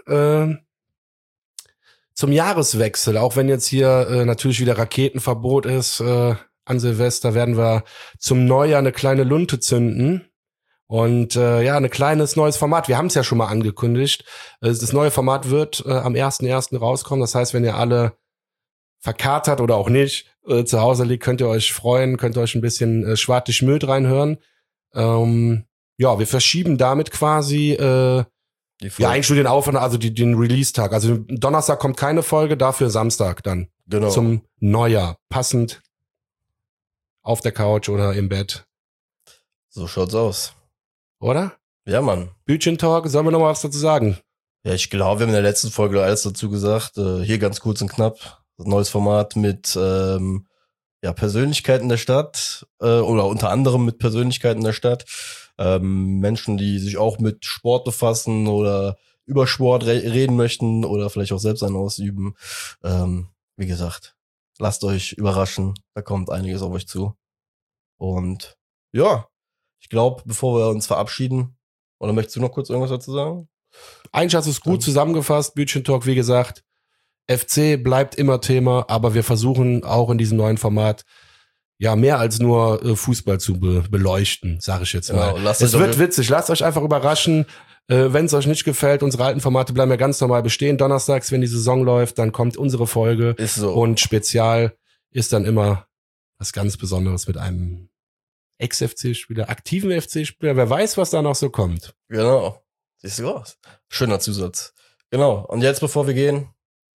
Zum Jahreswechsel, auch wenn jetzt hier natürlich wieder Raketenverbot ist, an Silvester werden wir zum Neujahr eine kleine Lunte zünden. Und ja, ein kleines neues Format. Wir haben es ja schon mal angekündigt. Das neue Format wird am 1.1. rauskommen. Das heißt, wenn ihr alle verkatert oder auch nicht zu Hause liegt, könnt ihr euch freuen, könnt ihr euch ein bisschen Schwartig Möd reinhören. Ja, wir verschieben damit quasi ja, eigentlich nur den Aufwand, also den Release-Tag. Also Donnerstag kommt keine Folge, dafür Samstag dann.
Genau.
Zum Neujahr. Passend auf der Couch oder im Bett.
So schaut's aus.
Oder?
Ja, Mann.
Bütchen-Talk, sollen wir noch mal was dazu sagen?
Ja, ich glaube, wir haben in der letzten Folge alles dazu gesagt. Hier ganz kurz und knapp. Neues Format mit ja, Persönlichkeiten der Stadt oder unter anderem mit Persönlichkeiten der Stadt. Menschen, die sich auch mit Sport befassen oder über Sport reden möchten oder vielleicht auch selbst einen ausüben. Wie gesagt, lasst euch überraschen. Da kommt einiges auf euch zu. Und ja, ich glaube, bevor wir uns verabschieden, oder möchtest du noch kurz irgendwas dazu sagen?
Eigentlich hast du es gut zusammengefasst, Bütchen-Talk, wie gesagt. FC bleibt immer Thema, aber wir versuchen auch in diesem neuen Format ja mehr als nur Fußball zu beleuchten, sage ich jetzt mal.
Genau,
es wird witzig, lasst euch einfach überraschen. Wenn es euch nicht gefällt, unsere alten Formate bleiben ja ganz normal bestehen. Donnerstags, wenn die Saison läuft, dann kommt unsere Folge.
Ist so.
Und Spezial ist dann immer was ganz Besonderes mit einem Ex-FC-Spieler, aktiven FC-Spieler. Wer weiß, was da noch so kommt.
Genau. Siehst du was? Schöner Zusatz. Genau. Und jetzt, bevor wir gehen,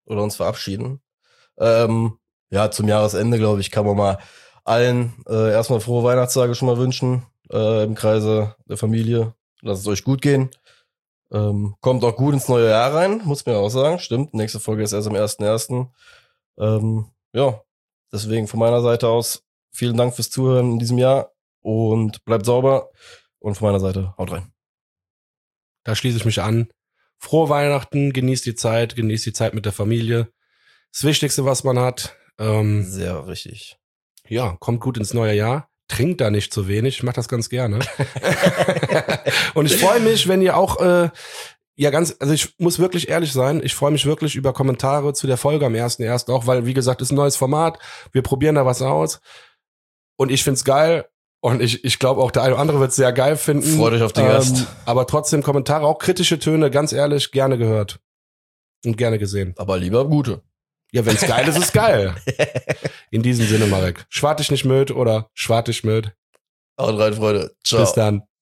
oder uns verabschieden. Ja, zum Jahresende, glaube ich, kann man mal allen erstmal frohe Weihnachtstage schon mal wünschen, im Kreise der Familie. Lasst es euch gut gehen. Kommt auch gut ins neue Jahr rein, muss man ja auch sagen. Stimmt, nächste Folge ist erst am 1.1. Ja, deswegen von meiner Seite aus vielen Dank fürs Zuhören in diesem Jahr und bleibt sauber. Und von meiner Seite, haut rein.
Da schließe ich mich an. Frohe Weihnachten, genießt die Zeit mit der Familie. Das Wichtigste, was man hat.
Sehr richtig.
Ja, kommt gut ins neue Jahr. Trinkt da nicht zu wenig. Ich mache das ganz gerne. Und ich freue mich, wenn ihr auch, also ich muss wirklich ehrlich sein, ich freue mich wirklich über Kommentare zu der Folge am 1.1. auch, weil, wie gesagt, ist ein neues Format. Wir probieren da was aus. Und ich find's geil. Und ich glaube auch, der eine oder andere wird es sehr geil finden.
Freut euch auf den Gast.
Aber trotzdem Kommentare, auch kritische Töne, ganz ehrlich, gerne gehört. Und gerne gesehen.
Aber lieber gute.
Ja, wenn's geil ist, ist geil. In diesem Sinne, Marek. Schwart dich nicht müd oder schwart dich müd.
Haut rein, Freunde. Ciao.
Bis dann.